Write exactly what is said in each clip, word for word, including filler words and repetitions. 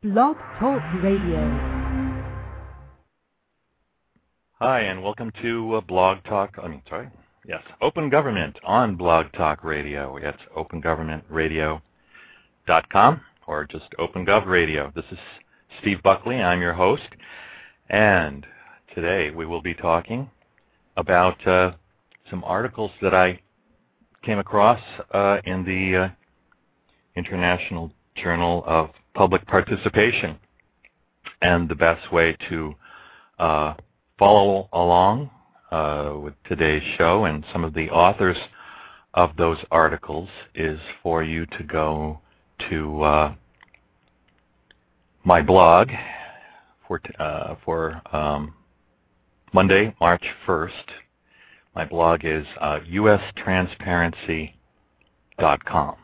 Blog Talk Radio. Hi, and welcome to uh, Blog Talk. I mean, sorry, yes, Open Government on Blog Talk Radio. It's open government radio dot com or just OpenGov Radio. This is Steve Buckley. I'm your host, and today we will be talking about uh, some articles that I came across uh, in the uh, International Journal of Public Participation, and the best way to uh, follow along uh, with today's show and some of the authors of those articles is for you to go to uh, my blog for uh, for um, Monday, March first. My blog is uh, U S transparency dot com.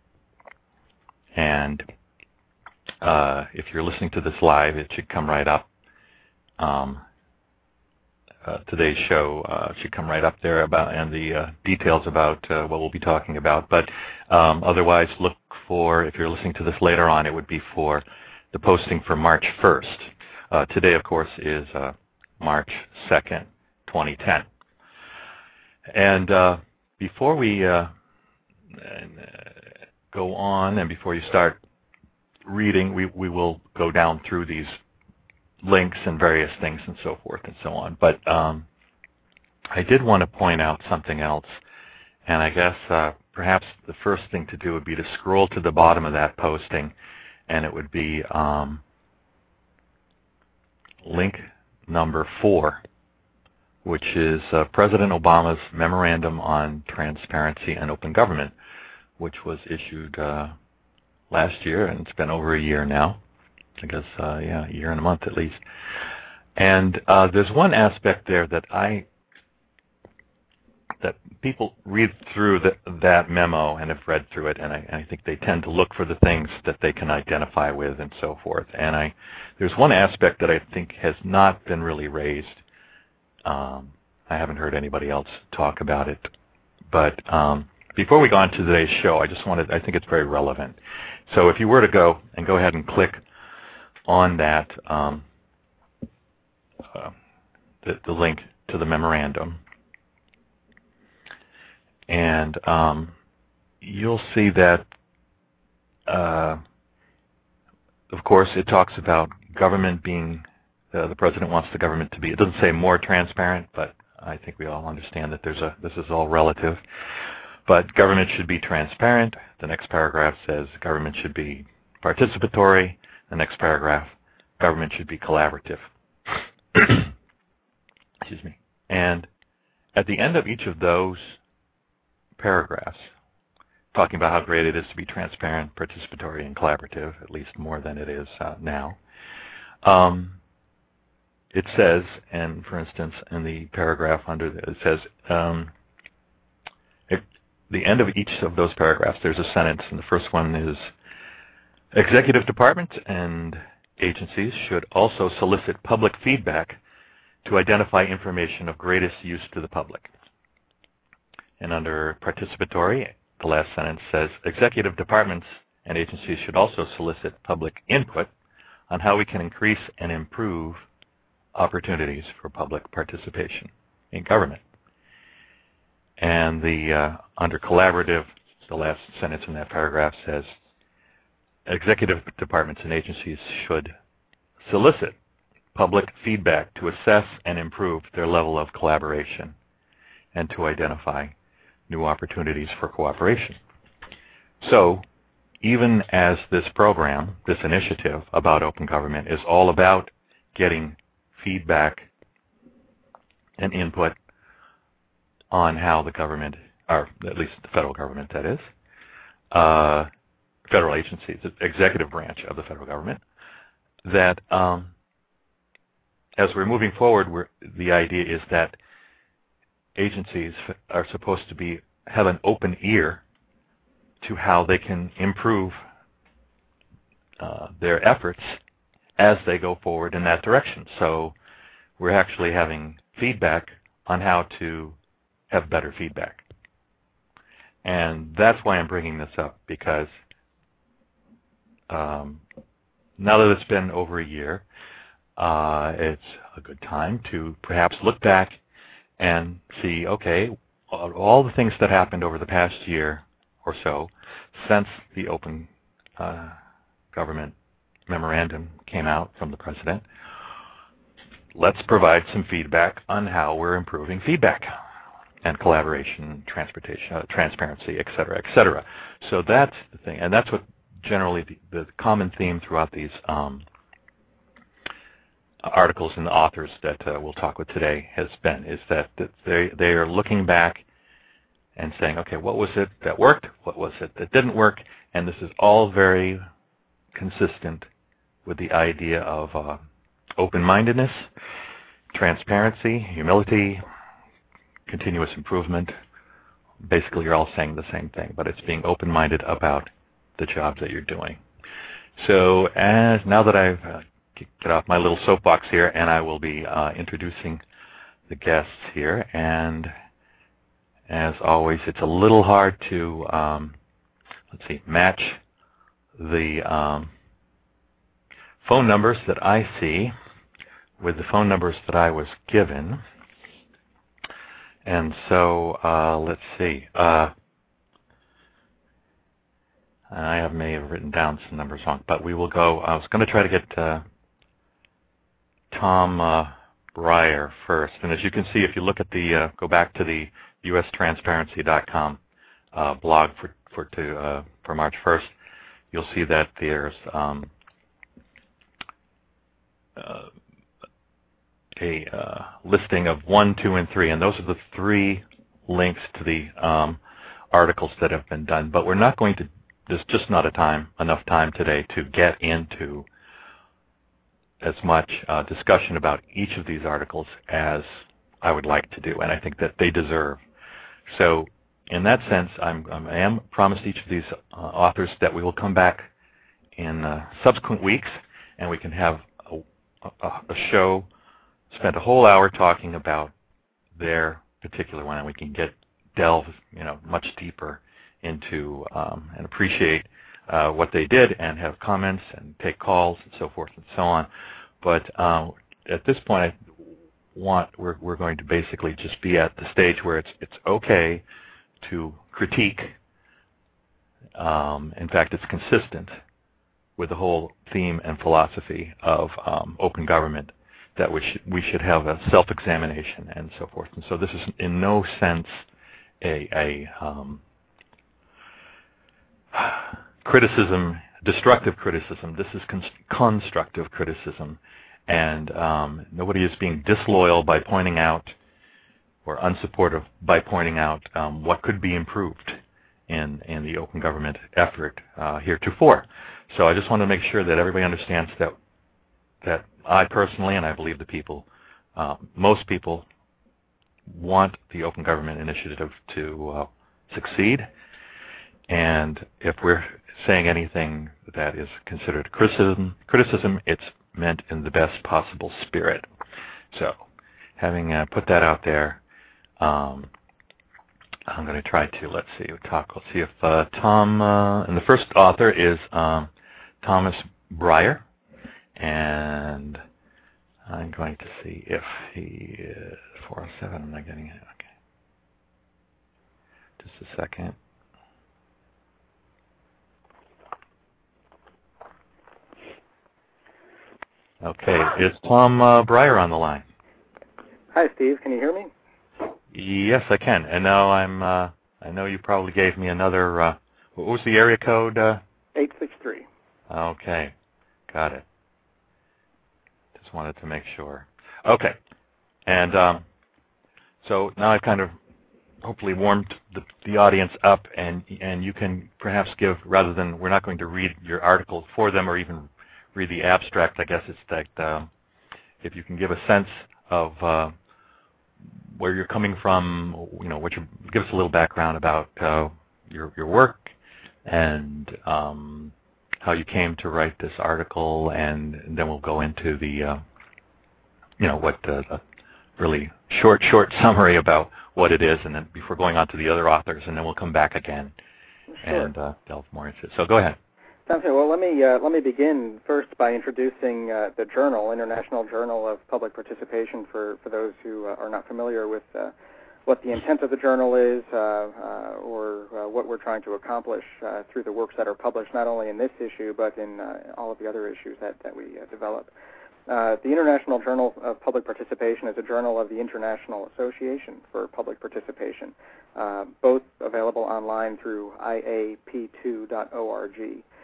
And uh, if you're listening to this live, it should come right up. Um, uh, today's show uh, should come right up there about and the uh, details about uh, what we'll be talking about. But um, otherwise, look for, if you're listening to this later on, it would be for the posting for March first. Uh, today, of course, is uh, March second, twenty ten. And uh, before we uh, go on, and before you start reading, we, we will go down through these links and various things and so forth and so on. But um, I did want to point out something else, and I guess uh, perhaps the first thing to do would be to scroll to the bottom of that posting, and it would be um, link number four, which is uh, President Obama's Memorandum on Transparency and Open Government, which was issued uh, last year, and it's been over a year now. I guess, uh, yeah, a year and a month at least. And uh, there's one aspect there that I, that people read through the, that memo and have read through it, and I, and I think they tend to look for the things that they can identify with and so forth. And I, there's one aspect that I think has not been really raised. Um, I haven't heard anybody else talk about it, but um, before we go on to today's show, I just wanted, I think it's very relevant. So if you were to go and go ahead and click on that, um, uh, the, the link to the memorandum, and um, you'll see that, uh, of course, it talks about government being, uh, the president wants the government to be, it doesn't say more transparent, but I think we all understand that there's a, this is all relative. But government should be transparent. The next paragraph says government should be participatory. The next paragraph, government should be collaborative. Excuse me. And at the end of each of those paragraphs, talking about how great it is to be transparent, participatory, and collaborative, at least more than it is uh, now, um, it says, and for instance, in the paragraph under the, it says, um, the end of each of those paragraphs, there's a sentence, and the first one is, executive departments and agencies should also solicit public feedback to identify information of greatest use to the public. And under participatory, the last sentence says, executive departments and agencies should also solicit public input on how we can increase and improve opportunities for public participation in government. And the uh, under collaborative, the last sentence in that paragraph says, executive departments and agencies should solicit public feedback to assess and improve their level of collaboration and to identify new opportunities for cooperation. So even as this program, this initiative about open government is all about getting feedback and input on how the government, or at least the federal government, that is, uh, federal agencies, the executive branch of the federal government, that um, as we're moving forward, we're, the idea is that agencies are supposed to be have an open ear to how they can improve uh, their efforts as they go forward in that direction. So we're actually having feedback on how to have better feedback. And that's why I'm bringing this up, because um, now that it's been over a year, uh, it's a good time to perhaps look back and see, okay, all the things that happened over the past year or so since the open uh, government memorandum came out from the president. Let's provide some feedback on how we're improving feedback and collaboration, transportation, uh, transparency, et cetera, et cetera. So that's the thing, and that's what generally the, the common theme throughout these um, articles and the authors that uh, we'll talk with today has been, is that, that they, they are looking back and saying, okay, what was it that worked? What was it that didn't work? And this is all very consistent with the idea of uh, open-mindedness, transparency, humility, continuous improvement. Basically, you're all saying the same thing, but it's being open-minded about the job that you're doing. So as now that I've uh, get off my little soapbox here, and I will be uh, introducing the guests here, and as always, it's a little hard to, um, let's see, match the um, phone numbers that I see with the phone numbers that I was given. And so, uh, let's see. Uh, I have may have written down some numbers wrong, but we will go. I was going to try to get uh, Tom uh, Breyer first. And as you can see, if you look at the, uh, go back to the U S transparency dot com uh, blog for for to uh, for March first, you'll see that there's um, uh, a uh, listing of one, two, and three, and those are the three links to the um, articles that have been done. But we're not going to. There's just not a time enough time today to get into as much uh, discussion about each of these articles as I would like to do, and I think that they deserve. So, in that sense, I'm, I am promised each of these uh, authors that we will come back in uh, subsequent weeks, and we can have a, a, a show, spend a whole hour talking about their particular one, and we can get delve, you know, much deeper into um, and appreciate uh, what they did, and have comments and take calls and so forth and so on. But um, at this point, I want we're we're going to basically just be at the stage where it's it's okay to critique. Um, in fact, it's consistent with the whole theme and philosophy of um, open government, that we should we should have a self-examination and so forth. And so this is in no sense a a um, criticism, destructive criticism. This is con constructive criticism, and um, nobody is being disloyal by pointing out, or unsupportive by pointing out um, what could be improved in in the open government effort uh, heretofore. So I just want to make sure that everybody understands that that I personally, and I believe the people, uh, most people, want the Open Government Initiative to uh, succeed. And if we're saying anything that is considered criticism, criticism, it's meant in the best possible spirit. So, having uh, put that out there, um, I'm going to try to, let's see, talk. Let's see if uh, Tom, uh, and the first author is um, Thomas Breyer, and I'm going to see if he is four oh seven. I'm not getting it. Okay. Just a second. Okay, is Tom uh, Breyer on the line? Hi, Steve. Can you hear me? Yes, I can. And now I'm. Uh, I know you probably gave me another. Uh, what was the area code? Uh? eight six three. Okay, got it. Just wanted to make sure. Okay, and um, so now I've kind of hopefully warmed the, the audience up, and and you can perhaps give, rather than, we're not going to read your article for them or even read the abstract. I guess it's that uh, if you can give a sense of uh, where you're coming from, you know, what you give us a little background about uh, your your work, and um, how you came to write this article, and, and then we'll go into the uh, you know what uh, a really short short summary about what it is, and then before going on to the other authors, and then we'll come back again Sure. and uh, delve more into it. So go ahead. Sounds good. Well, let me uh, let me begin first by introducing uh, the journal, International Journal of Public Participation, for, for those who uh, are not familiar with uh, what the intent of the journal is uh, uh, or uh, what we're trying to accomplish uh, through the works that are published, not only in this issue but in uh, all of the other issues that, that we uh, develop. Uh, the International Journal of Public Participation is a journal of the International Association for Public Participation, uh, both available online through I A P two dot org.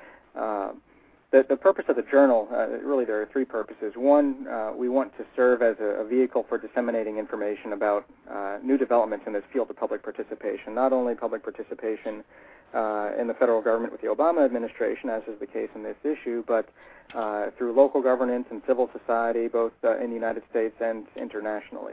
Uh, the, the purpose of the journal, uh, really there are three purposes. One, uh, we want to serve as a, a vehicle for disseminating information about uh, new developments in this field of public participation, not only public participation uh, in the federal government with the Obama administration, as is the case in this issue, but uh, through local governance and civil society, both uh, in the United States and internationally.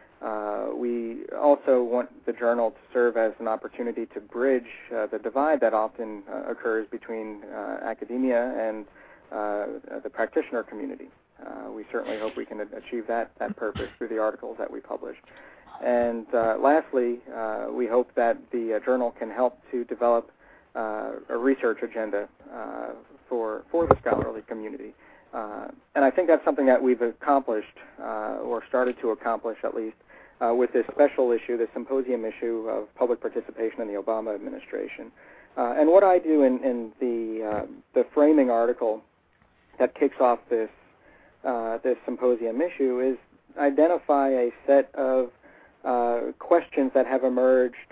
Uh, we also want the journal to serve as an opportunity to bridge uh, the divide that often uh, occurs between uh, academia and uh, the practitioner community. Uh, we certainly hope we can achieve that, that purpose through the articles that we publish. And uh, lastly, uh, we hope that the uh, journal can help to develop uh, a research agenda uh, for, for the scholarly community. Uh, and I think that's something that we've accomplished, uh, or started to accomplish at least, Uh, with this special issue, the symposium issue of public participation in the Obama administration. Uh, and what I do in, in the uh, the framing article that kicks off this uh, this symposium issue is identify a set of uh, questions that have emerged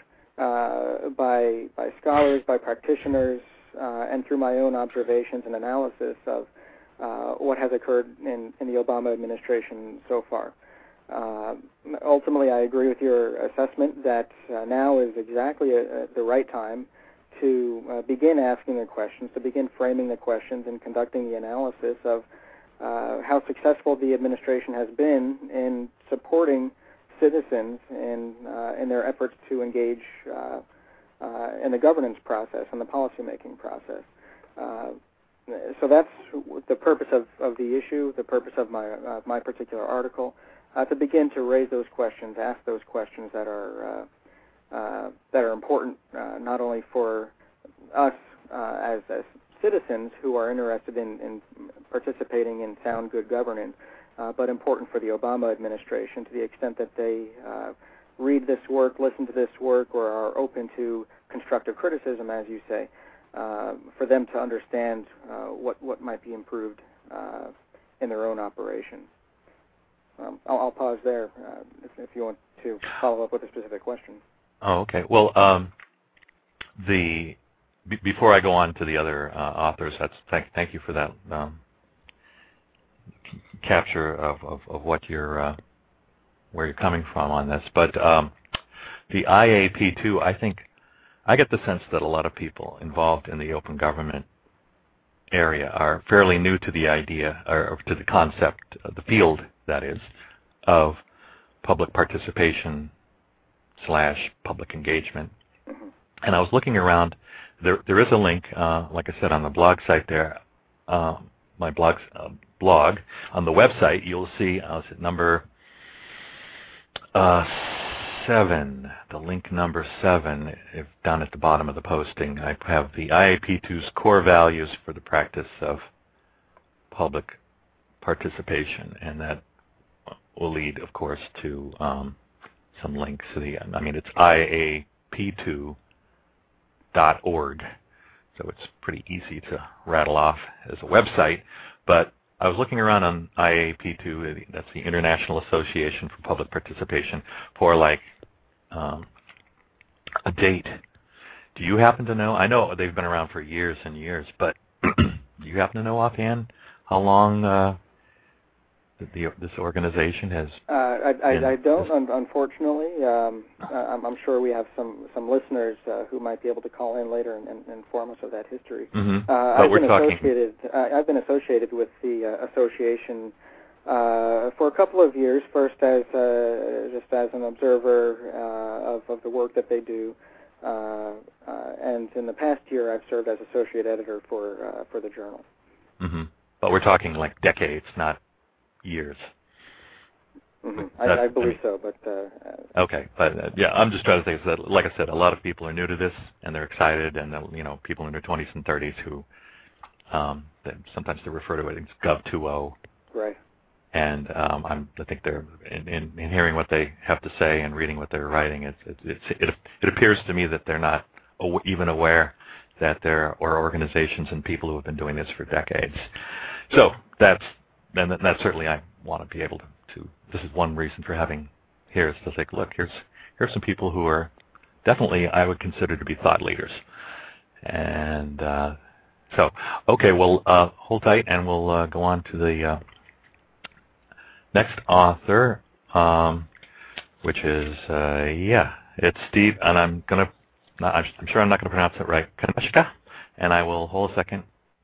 uh, by by scholars, by practitioners, uh, and through my own observations and analysis of uh, what has occurred in, in the Obama administration so far. Uh, ultimately, I agree with your assessment that uh, now is exactly a, a, the right time to uh, begin asking the questions, to begin framing the questions and conducting the analysis of uh, how successful the administration has been in supporting citizens in, uh, in their efforts to engage uh, uh, in the governance process and the policymaking process. Uh, so that's the purpose of, of the issue, the purpose of my, uh, my particular article. Uh, to begin to raise those questions, ask those questions that are uh, uh, that are important uh, not only for us uh, as, as citizens who are interested in, in participating in sound, good governance, uh, but important for the Obama administration to the extent that they uh, read this work, listen to this work, or are open to constructive criticism, as you say, uh, for them to understand uh, what, what might be improved uh, in their own operation. Um, I'll, I'll pause there uh, if, if you want to follow up with a specific question. Oh, okay. Well, um, the b- before I go on to the other uh, authors, that's thank thank you for that um, c- capture of, of, of what you're uh, where you're coming from on this. But um, the I A P two, I think I get the sense that a lot of people involved in the open government area are fairly new to the idea or to the concept, the field that is, of public participation slash public engagement. Mm-hmm. And I was looking around. There, there is a link, uh, like I said, on the blog site there. Uh, my blog's, uh, blog on the website. You'll see. I was at number uh, seven. The link number seven, if down at the bottom of the posting. I have the I A P two's core values for the practice of public participation, and that will lead, of course, to um, some links. To the, I mean, it's I A P two dot org, so it's pretty easy to rattle off as a website. But I was looking around on I A P two, that's the International Association for Public Participation, for like um, a date. Do you happen to know? I know they've been around for years and years, but do you happen to know offhand how long uh, the, the, this organization has? Uh, I, I, I don't, un- unfortunately. Um, I'm, I'm sure we have some some listeners uh, who might be able to call in later and, and inform us of that history. Mm-hmm. Uh, but I've we're been talking. Associated, uh, I've been associated with the uh, association uh, for a couple of years. First, as uh, just as an observer uh, of, of the work that they do. Uh, uh, and in the past year, I've served as associate editor for uh, for the journal. Mm-hmm. But we're talking like decades, not years. Mm-hmm. I, I believe so, but uh, okay. But uh, yeah, I'm just trying to think that, like I said, a lot of people are new to this and they're excited, and uh, you know, people in their twenties and thirties who Um, they, sometimes they refer to it as Gov two point oh. Right. And um, I'm, I think they're in, in, in hearing what they have to say and reading what they're writing. It, it, it, it, it appears to me that they're not aw- even aware that there are organizations and people who have been doing this for decades. So that's and that, that certainly I want to be able to, to. This is one reason for having here is to think, look, here's here's some people who are definitely I would consider to be thought leaders. And uh, so, okay, well, uh, hold tight, and we'll uh, go on to the. Uh, Next author, um, which is, uh, yeah, it's Steve, and I'm going to, I'm sure I'm not going to pronounce it right, Kaneshka, and I will hold a second.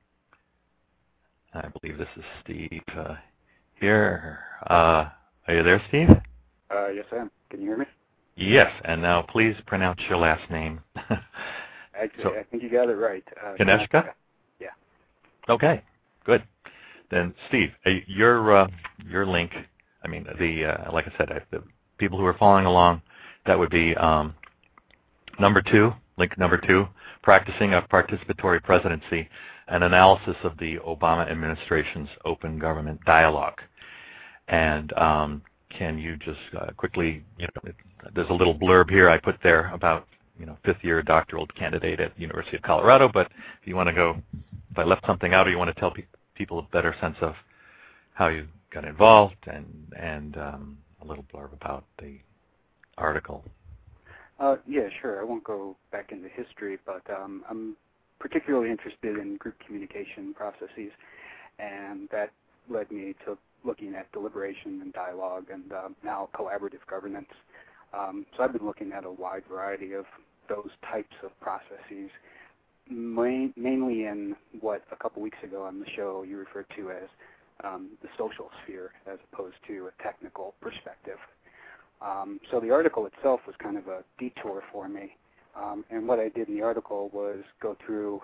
I believe this is Steve uh, here. Uh, are you there, Steve? Uh, yes, I am. Can you hear me? Yes, and now please pronounce your last name. Actually, so, I think you got it right. Uh, Kaneshka? Yeah. Okay, good. Then, Steve, uh, your uh, your link. I mean, the uh, like I said, I, the people who are following along, that would be um, number two, link number two, practicing a participatory presidency, an analysis of the Obama administration's open government dialogue. And um, can you just uh, quickly, you know, it, there's a little blurb here I put there about, you know, fifth year doctoral candidate at the University of Colorado. But if you want to go, if I left something out, or you want to tell people. people a better sense of how you got involved and and um, a little blurb about the article. Uh, yeah, sure. I won't go back into history, but um, I'm particularly interested in group communication processes, and that led me to looking at deliberation and dialogue and uh, now collaborative governance. Um, so I've been looking at a wide variety of those types of processes, Main, mainly in what a couple weeks ago on the show you referred to as um, the social sphere as opposed to a technical perspective. Um, so the article itself was kind of a detour for me. Um, and what I did in the article was go through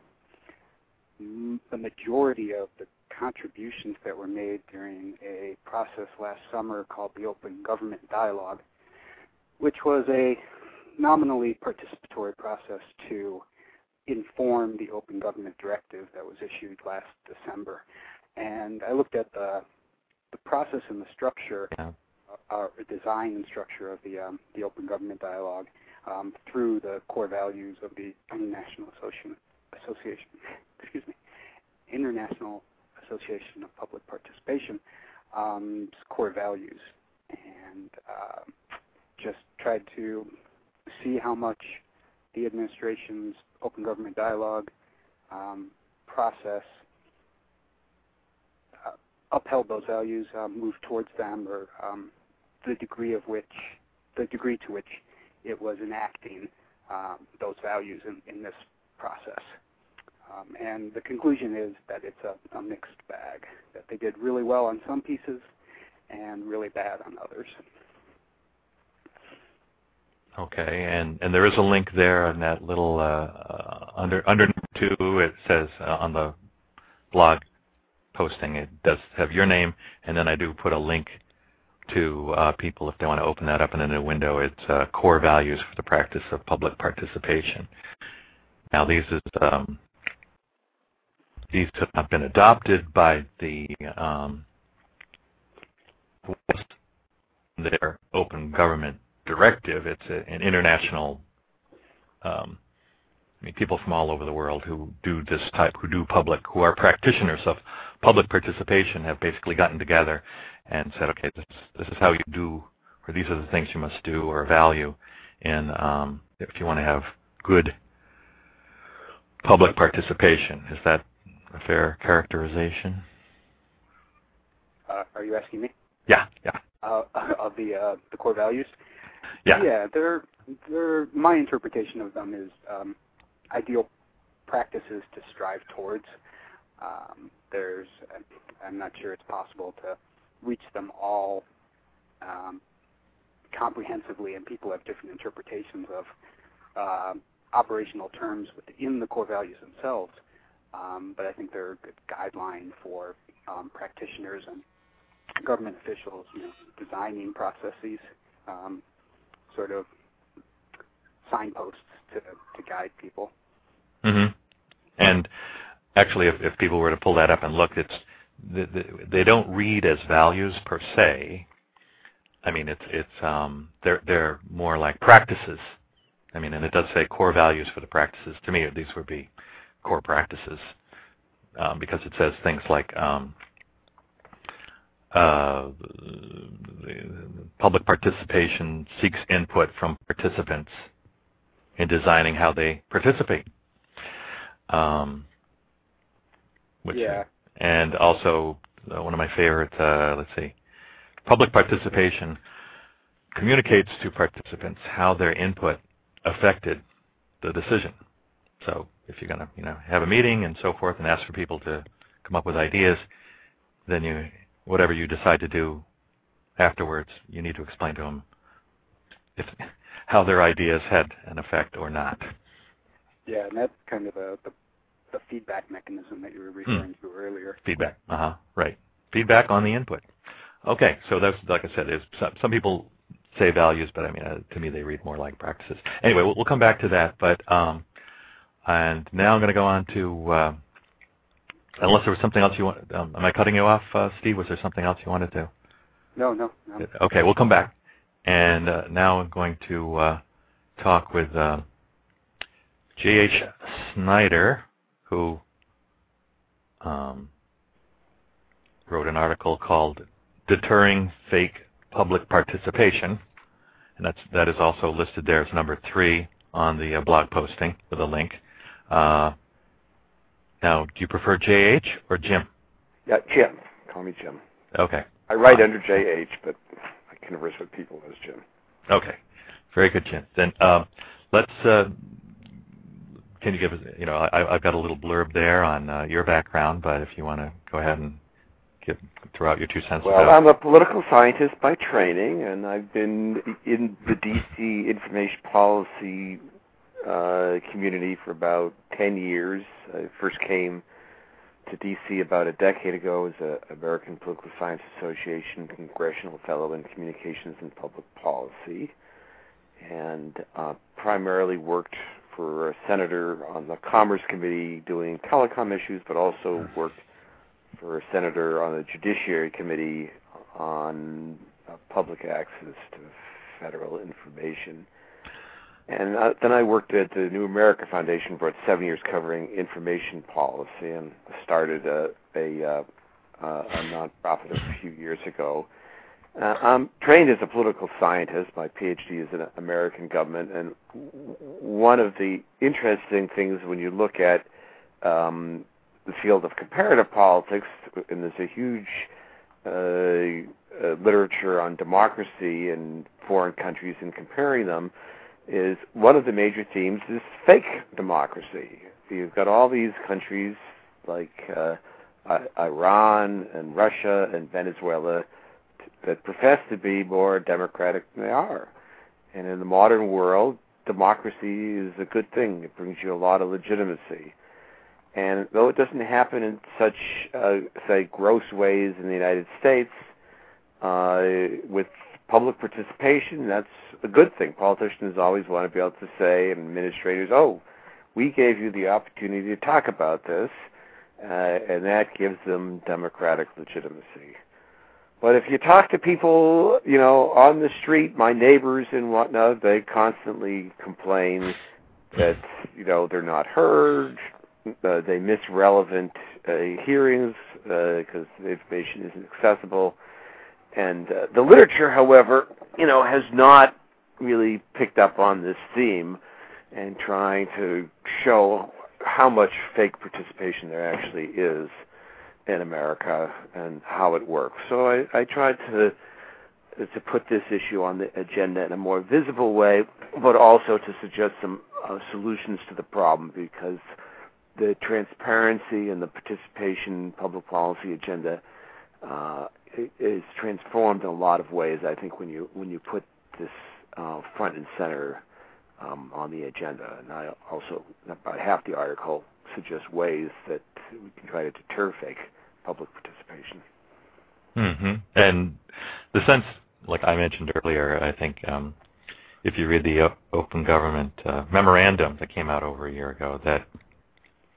m- the majority of the contributions that were made during a process last summer called the Open Government Dialogue, which was a nominally participatory process to inform the Open Government Directive that was issued last December. And I looked at the the process and the structure, Yeah. uh, design and structure of the um, the Open Government Dialogue um, through the core values of the International Association, Association, excuse me, International Association of Public Participation, um, core values, and uh, just tried to see how much the administration's Open Government Dialogue um, process uh, upheld those values, um, moved towards them, or um, the degree of which, the degree to which it was enacting um, those values in, in this process. Um, and the conclusion is that it's a, a mixed bag, that they did really well on some pieces and really bad on others. Okay, and, and there is a link there in that little, uh, uh, under under two, it says uh, on the blog posting, it does have your name, and then I do put a link to uh, people if they want to open that up in a new window. It's uh, core values for the practice of public participation. Now these is um, these have not been adopted by the um, their open government directive. It's a, an international. Um, I mean, people from all over the world who do this type, who do public, who are practitioners of public participation, have basically gotten together and said, okay, this, this is how you do, or these are the things you must do or value in um, if you want to have good public participation. Is that a fair characterization? Uh, are you asking me? Yeah, yeah. Uh, of the uh, the core values? Yeah. Yeah, they're, they're, my interpretation of them is um, ideal practices to strive towards. Um, there's, I'm not sure it's possible to reach them all um, comprehensively, and people have different interpretations of uh, operational terms within the core values themselves. Um, but I think they're a good guideline for um, practitioners and government officials, you know, designing processes, um, sort of signposts to, to guide people. Mm-hmm. And actually, if, if people were to pull that up and look, it's the, the, they don't read as values per se. I mean, it's it's um, they're they're more like practices. I mean, and it does say core values for the practices. To me, these would be core practices um, because it says things like um, uh, public participation seeks input from participants in designing how they participate. Um, which, yeah. And also, uh, one of my favorite, uh, let's see, public participation communicates to participants how their input affected the decision. So if you're going to, you know, have a meeting and so forth and ask for people to come up with ideas, then you, whatever you decide to do afterwards, you need to explain to them if, how their ideas had an effect or not. Yeah, and that's kind of a, the, the feedback mechanism that you were referring mm. to earlier. Feedback, uh-huh, right. Feedback on the input. Okay, so that's, like I said, some, some people say values, but I mean, uh, to me, they read more like practices. Anyway, we'll, we'll come back to that, but, um, and now I'm going to go on to, uh, unless there was something else you want, um, am I cutting you off, uh, Steve? Was there something else you wanted to? No, no, no. Okay, we'll come back. And uh, now I'm going to uh, talk with uh, J H Snyder, who um, wrote an article called Deterring Fake Public Participation, and that's, that is also listed there as number three on the uh, blog posting with a link. Uh, now, do you prefer J H or Jim? Yeah, Jim. Call me Jim. Okay. I write under J H, but I converse with people as Jim. Okay. Very good, Jim. Then um, let's, uh, can you give us, you know, I, I've got a little blurb there on uh, your background, but if you want to go ahead and give, throw out your two cents. Well, about I'm a political scientist by training, and I've been in the D C information policy uh, community for about ten years. I first came to D C about a decade ago as an American Political Science Association Congressional Fellow in Communications and Public Policy, and uh, primarily worked for a senator on the Commerce Committee doing telecom issues, but also worked for a senator on the Judiciary Committee on uh, public access to federal information. And uh, then I worked at the New America Foundation for about seven years covering information policy, and started a, a, uh, uh, a nonprofit a few years ago. Uh, I'm trained as a political scientist. My PhD is in American government, and one of the interesting things when you look at um, the field of comparative politics, and there's a huge uh, uh, literature on democracy in foreign countries and comparing them, is one of the major themes is fake democracy. You've got all these countries like uh, Iran and Russia and Venezuela that profess to be more democratic than they are. And in the modern world, democracy is a good thing. It brings you a lot of legitimacy. And though it doesn't happen in such, uh, say, gross ways in the United States, uh, with public participation, that's a good thing. Politicians always want to be able to say, and administrators, oh, we gave you the opportunity to talk about this, uh, and that gives them democratic legitimacy. But if you talk to people, you know, on the street, my neighbors and whatnot, they constantly complain that, you know, they're not heard, uh, they miss relevant uh, hearings because uh, the information isn't accessible. And uh, the literature, however, you know, has not really picked up on this theme and trying to show how much fake participation there actually is in America and how it works. So I, I tried to to put this issue on the agenda in a more visible way, but also to suggest some uh, solutions to the problem, because the transparency and the participation public policy agenda uh, is transformed in a lot of ways, I think, when you when you put this uh, front and center um, on the agenda. And I also, about half the article suggests ways that we can try to deter fake public participation. Mm-hmm. And the sense, like I mentioned earlier, I think um, if you read the Open Government uh, memorandum that came out over a year ago, that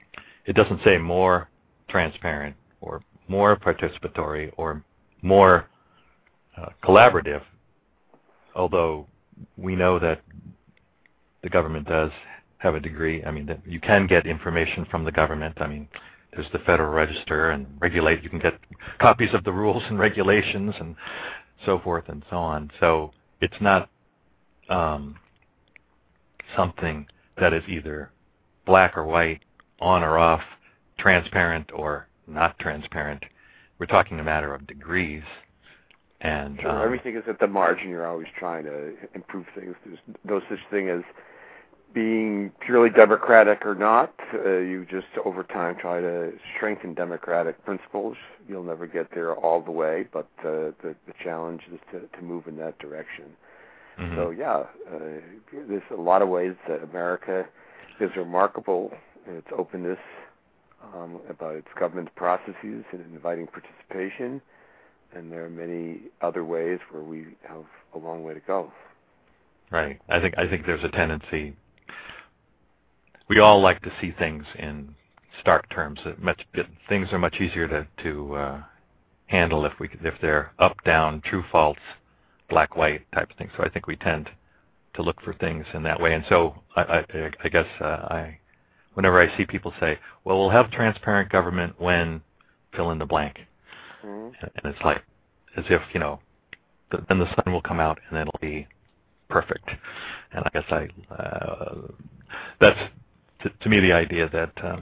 it doesn't say more transparent or more participatory or more uh, collaborative, although we know that the government does have a degree. I mean, that you can get information from the government. I mean, there's the Federal Register and regulate. You can get copies of the rules and regulations and so forth and so on. So it's not um, something that is either black or white, on or off, transparent or not transparent. We're talking a matter of degrees. And sure, um, everything is at the margin. You're always trying to improve things. There's no such thing as being purely democratic or not. Uh, you just, over time, try to strengthen democratic principles. You'll never get there all the way, but uh, the, the challenge is to, to move in that direction. Mm-hmm. So, yeah, uh, there's a lot of ways that America is remarkable in its openness um, about its government processes and inviting participation, and there are many other ways where we have a long way to go. Right. I think I think there's a tendency. We all like to see things in stark terms. It much, it, things are much easier to to uh, handle if we if they're up, down, true, false, black, white type of thing. So I think we tend to look for things in that way. And so I, I, I guess uh, I, whenever I see people say, "Well, we'll have transparent government when fill in the blank," mm-hmm. and it's like as if you know, the, then the sun will come out and it'll be perfect. And I guess I uh, that's. To, to me, the idea that um,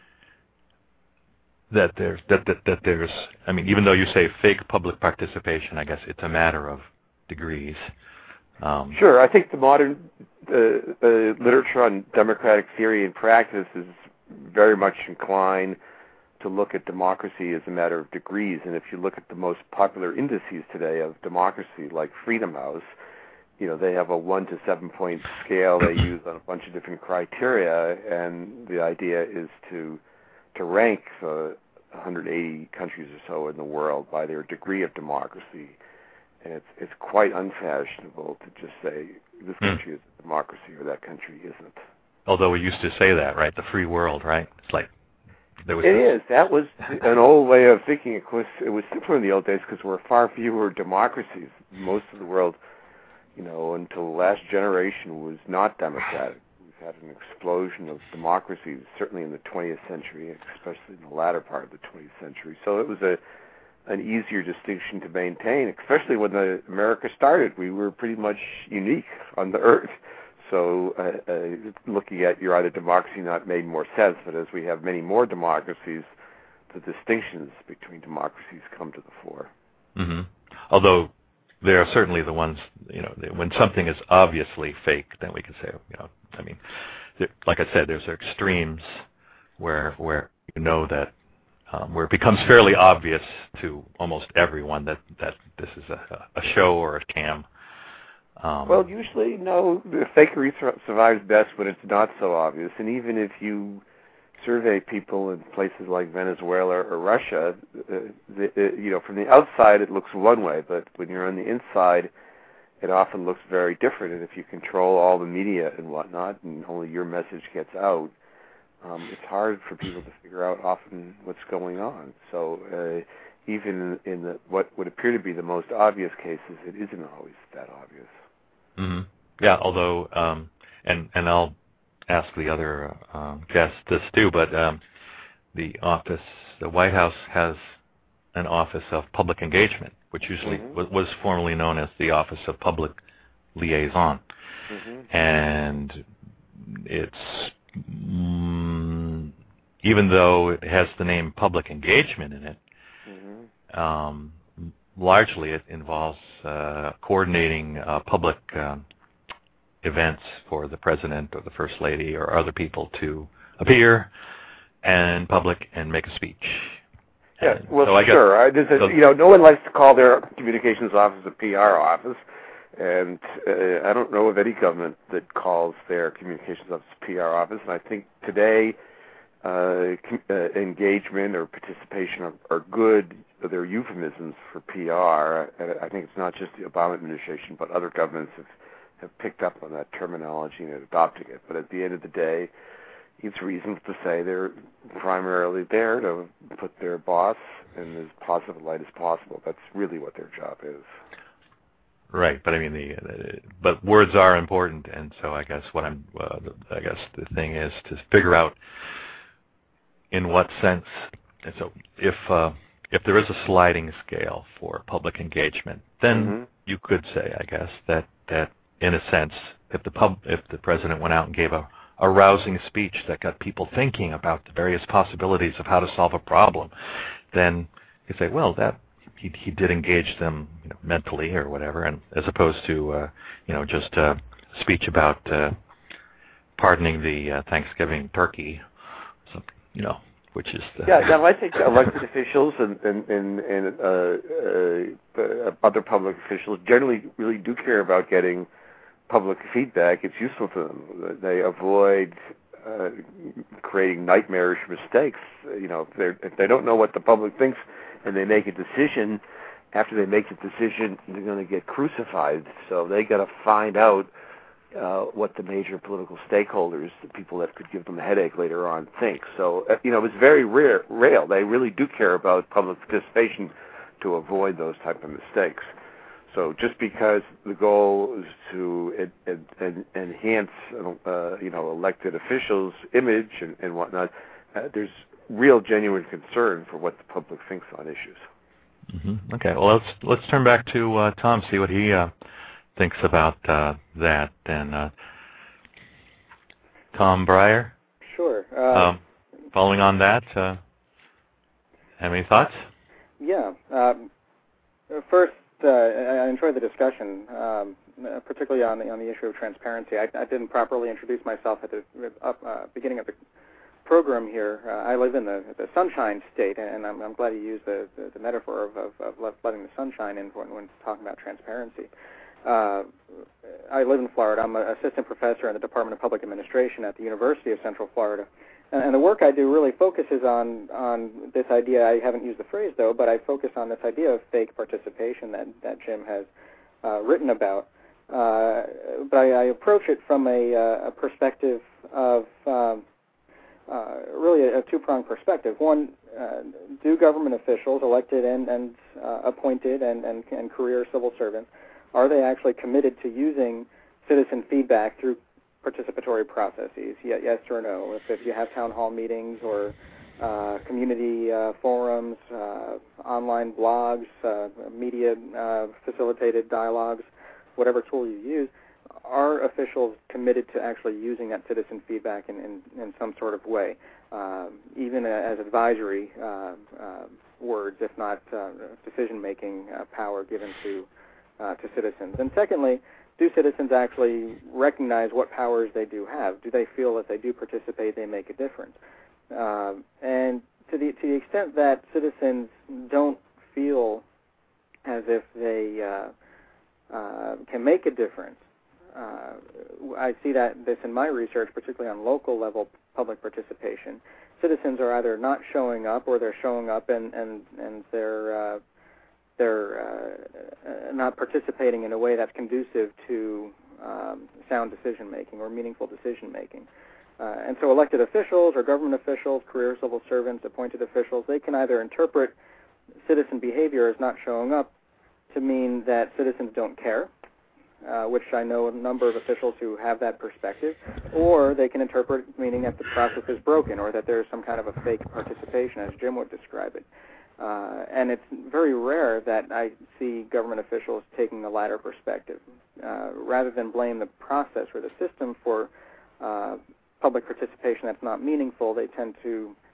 that there's that, that that there's, I mean, even though you say fake public participation, I guess it's a matter of degrees. Um, sure, I think the modern uh, uh, literature on democratic theory and practice is very much inclined to look at democracy as a matter of degrees. And if you look at the most popular indices today of democracy, like Freedom House, you know, they have a one to seven point scale they use on a bunch of different criteria, and the idea is to to rank the one hundred eighty countries or so in the world by their degree of democracy. And it's it's quite unfashionable to just say this country mm. is a democracy or that country isn't. Although we used to say that, right? The free world, right? It's like there was. It this... is. That was an old way of thinking. Of course, it was simpler in the old days because there were far fewer democracies. Most of the world, you know, until the last generation was not democratic. We've had an explosion of democracies, certainly in the twentieth century, especially in the latter part of the twentieth century. So it was a an easier distinction to maintain, especially when the America started. We were pretty much unique on the earth. So uh, uh, looking at your either democracy not made more sense, but as we have many more democracies, the distinctions between democracies come to the fore. Mm-hmm. Although there are certainly the ones, you know, when something is obviously fake, then we can say, you know, I mean, there, like I said, there's extremes where where you know that, um, where it becomes fairly obvious to almost everyone that, that this is a, a show or a scam. Um, well, usually, no, the fakery survives best when it's not so obvious. And even if you survey people in places like Venezuela or Russia, uh, the, uh, you know, from the outside it looks one way, but when you're on the inside, it often looks very different. And if you control all the media and whatnot, and only your message gets out, um, it's hard for people to figure out often what's going on. So uh, even in, in the, what would appear to be the most obvious cases, it isn't always that obvious. Mm-hmm. Yeah, although, um, and and I'll ask the other uh, um, guests this too, but um, the office, the White House has an Office of Public Engagement, which usually mm-hmm. w- was formerly known as the Office of Public Liaison. Mm-hmm. And it's, mm, even though it has the name Public Engagement in it, mm-hmm. um, largely it involves uh, coordinating uh, public um, events for the President or the First Lady or other people to appear in public and make a speech. Yeah, and well, so I sure. guess, I, a, so, you know, no one likes to call their communications office a P R office, and uh, I don't know of any government that calls their communications office a P R office. And I think today, uh, uh, engagement or participation are, are good. They're euphemisms for P R. And I think it's not just the Obama administration, but other governments have have picked up on that terminology and adopting it. But at the end of the day, it's reasonable to say they're primarily there to put their boss in as positive light as possible. That's really what their job is. Right, but I mean, the, the but words are important, and so I guess what I'm, uh, I guess the thing is to figure out in what sense. And so, if uh, if there is a sliding scale for public engagement, then mm-hmm. you could say, I guess, that that in a sense, if the pub, if the president went out and gave a, a rousing speech that got people thinking about the various possibilities of how to solve a problem, then you say, well, that. He, he did engage them, you know, mentally or whatever, and as opposed to, uh, you know, just a speech about uh, pardoning the uh, Thanksgiving turkey, something, you know, which is the yeah. Now I think elected officials and and and, and uh, uh, other public officials generally really do care about getting public feedback. It's useful to them. They avoid uh, creating nightmarish mistakes. You know, if, they're, if they don't know what the public thinks, and they make a decision, after they make the decision, they're going to get crucified. So they got to find out uh, what the major political stakeholders, the people that could give them a headache later on, think. So, uh, you know, it's very rare, real. They really do care about public participation to avoid those type of mistakes. So just because the goal is to en- en- enhance, uh, you know, elected officials' image and, and whatnot, uh, there's real genuine concern for what the public thinks on issues. Mm-hmm. Okay, well, let's let's turn back to uh, Tom, see what he uh, thinks about uh, that. And uh, Tom Breyer? Sure. Uh, um, following on that, uh, have any thoughts? Yeah. Um, first, uh, I enjoyed the discussion, um, particularly on the on the issue of transparency. I, I didn't properly introduce myself at the uh, beginning of the program here. Uh, I live in the, the Sunshine State, and I'm, I'm glad you used the, the, the metaphor of, of, of letting the sunshine in when, when talking about transparency. Uh, I live in Florida. I'm an assistant professor in the Department of Public Administration at the University of Central Florida, and, and the work I do really focuses on on this idea. I haven't used the phrase, though, but I focus on this idea of fake participation that, that Jim has uh, written about. Uh, but I, I approach it from a, uh, a perspective of um, Uh, really a, a two-pronged perspective. One, uh, do government officials, elected and, and uh, appointed and, and, and career civil servants, are they actually committed to using citizen feedback through participatory processes, yes or no? If, if you have town hall meetings or uh, community uh, forums, uh, online blogs, uh, media uh, facilitated dialogues, whatever tool you use, are officials committed to actually using that citizen feedback in, in, in some sort of way, uh, even as advisory uh, uh, words, if not uh, decision-making uh, power given to uh, to citizens? And secondly, do citizens actually recognize what powers they do have? Do they feel that they do participate, they make a difference? Uh, and to the to the extent that citizens don't feel as if they uh, uh, can make a difference, Uh, I see that this in my research, particularly on local level public participation. Citizens are either not showing up, or they're showing up and and and they're uh, they're uh, not participating in a way that's conducive to um, sound decision making or meaningful decision making. Uh, and so, elected officials or government officials, career civil servants, appointed officials, they can either interpret citizen behavior as not showing up to mean that citizens don't care, Uh, which I know a number of officials who have that perspective, or they can interpret meaning that the process is broken or that there's some kind of a fake participation, as Jim would describe it. Uh, and it's very rare that I see government officials taking the latter perspective. Uh, rather than blame the process or the system for uh, public participation that's not meaningful, they tend to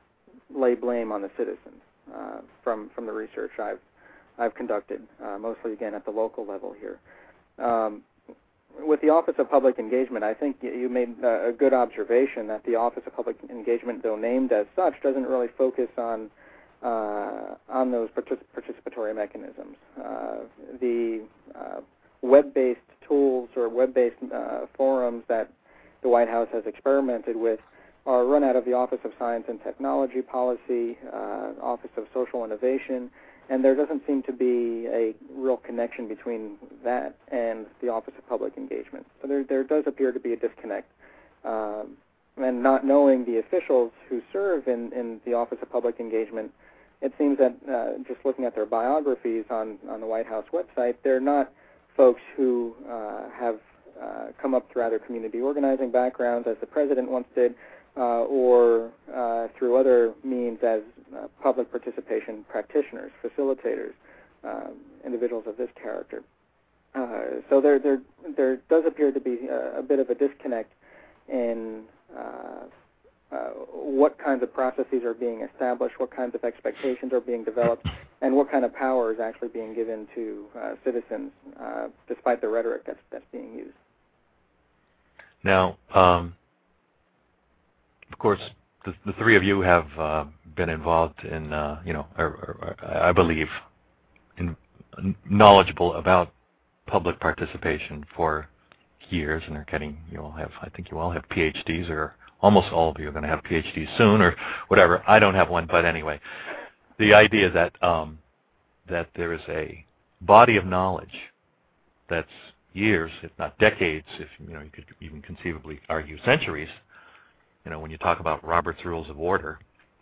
lay blame on the citizens uh, from, from the research I've, I've conducted, uh, mostly, again, at the local level here. Um, with the Office of Public Engagement, I think you made a good observation that the Office of Public Engagement, though named as such, doesn't really focus on uh, on those partic- participatory mechanisms. Uh, the uh, web-based tools or web-based uh, forums that the White House has experimented with are run out of the Office of Science and Technology Policy, uh, Office of Social Innovation, and there doesn't seem to be a real connection between that and the Office of Public Engagement. So there, there does appear to be a disconnect. Um, and not knowing the officials who serve in, in the Office of Public Engagement, it seems that uh, just looking at their biographies on, on the White House website, they're not folks who uh, have uh, come up through either community organizing backgrounds, as the president once did, uh, or uh, through other means as uh, public participation practitioners, facilitators, uh, individuals of this character. Uh, so there, there, there does appear to be a, a bit of a disconnect in uh, uh, what kinds of processes are being established, what kinds of expectations are being developed, and what kind of power is actually being given to uh, citizens, uh, despite the rhetoric that's, that's being used. Now, um, of course, the, the three of you have uh, been involved in, uh, you know, or, or, or, I believe, in, knowledgeable about public participation for years, and are getting, you all have, I think you all have P H Ds, or almost all of you are going to have P H Ds soon, or whatever. I don't have one, but anyway, the idea that um, that there is a body of knowledge that's years, if not decades, if you know, you could even conceivably argue centuries. You know, when you talk about Robert's Rules of Order,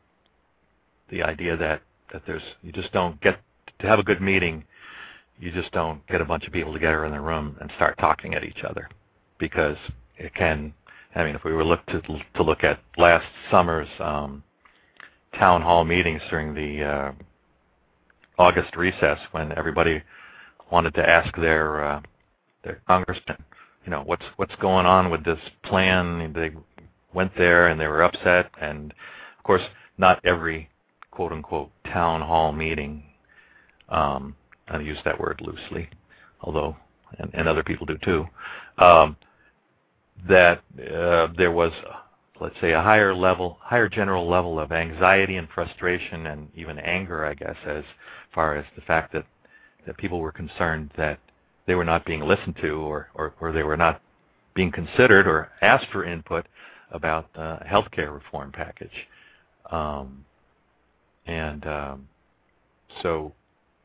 the idea that that there's, you just don't get to have a good meeting. You just don't get a bunch of people together in the room and start talking at each other, because it can. I mean, if we were look to to look at last summer's um, town hall meetings during the uh, August recess, when everybody wanted to ask their uh, their congressman, you know, what's what's going on with this plan? They went there and they were upset, and of course, not every quote unquote town hall meeting. Um, I use that word loosely, although, and, and other people do too, um, that uh, there was, let's say, a higher level, higher general level of anxiety and frustration and even anger, I guess, as far as the fact that, that people were concerned that they were not being listened to, or, or, or they were not being considered or asked for input about uh, a health care reform package. Um, and um, so...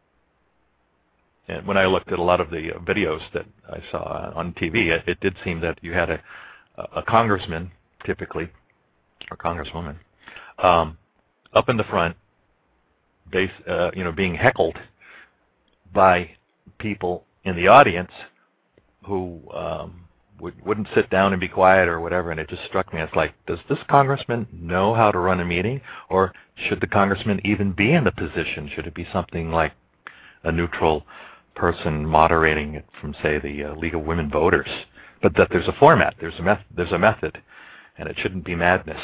And when I looked at a lot of the videos that I saw on T V, it, it did seem that you had a, a congressman, typically, or congresswoman, um, up in the front, base, uh, you know, being heckled by people in the audience who um, would, wouldn't sit down and be quiet or whatever. And it just struck me as like, does this congressman know how to run a meeting, or should the congressman even be in the position? Should it be something like a neutral person moderating it from, say, the uh, League of Women Voters, but that there's a format, there's a method, there's a method, and it shouldn't be madness.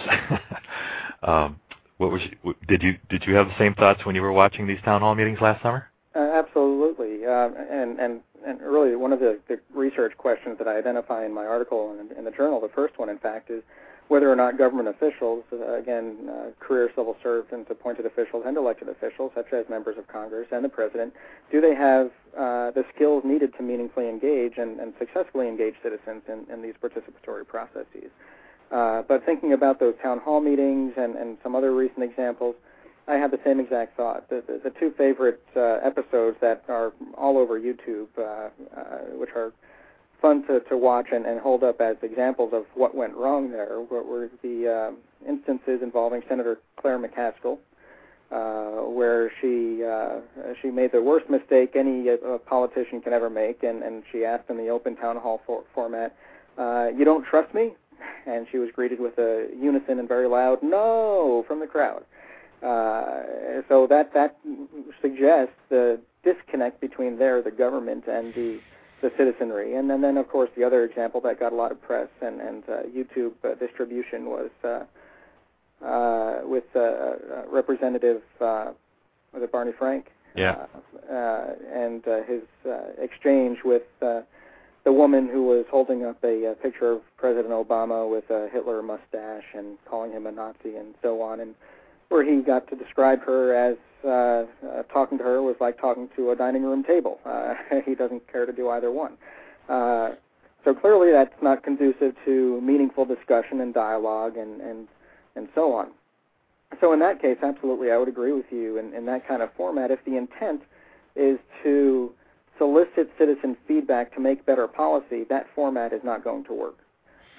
um, what was you, did you did you have the same thoughts when you were watching these town hall meetings last summer? Uh, absolutely, uh, and and and really one of the, the research questions that I identify in my article in, in the journal, the first one, in fact, is whether or not government officials, uh, again, uh, career civil servants, appointed officials, and elected officials, such as members of Congress and the President, do they have uh, the skills needed to meaningfully engage and, and successfully engage citizens in, in these participatory processes? Uh, but thinking about those town hall meetings and, and some other recent examples, I had the same exact thought. The, the, the two favorite uh, episodes that are all over YouTube, uh, uh, which are fun to, to watch and, and hold up as examples of what went wrong there, were, were the uh, instances involving Senator Claire McCaskill, uh, where she uh, she made the worst mistake any uh, politician can ever make, and, and she asked in the open town hall for, format, uh, "You don't trust me?" And she was greeted with a unison and very loud "No" from the crowd. Uh, so that that suggests the disconnect between there, the government, and the the citizenry. And then, then, of course, the other example that got a lot of press and, and uh, YouTube uh, distribution was uh, uh, with uh, uh, Representative, uh, was it Barney Frank? Yeah. Uh, uh, and uh, his uh, exchange with uh, the woman who was holding up a, a picture of President Obama with a Hitler mustache and calling him a Nazi and so on, and where he got to describe her as uh, uh, talking to her was like talking to a dining room table. Uh, he doesn't care to do either one. Uh, so clearly that's not conducive to meaningful discussion and dialogue and, and, and so on. So in that case, absolutely, I would agree with you in, in that kind of format. If the intent is to solicit citizen feedback to make better policy, that format is not going to work.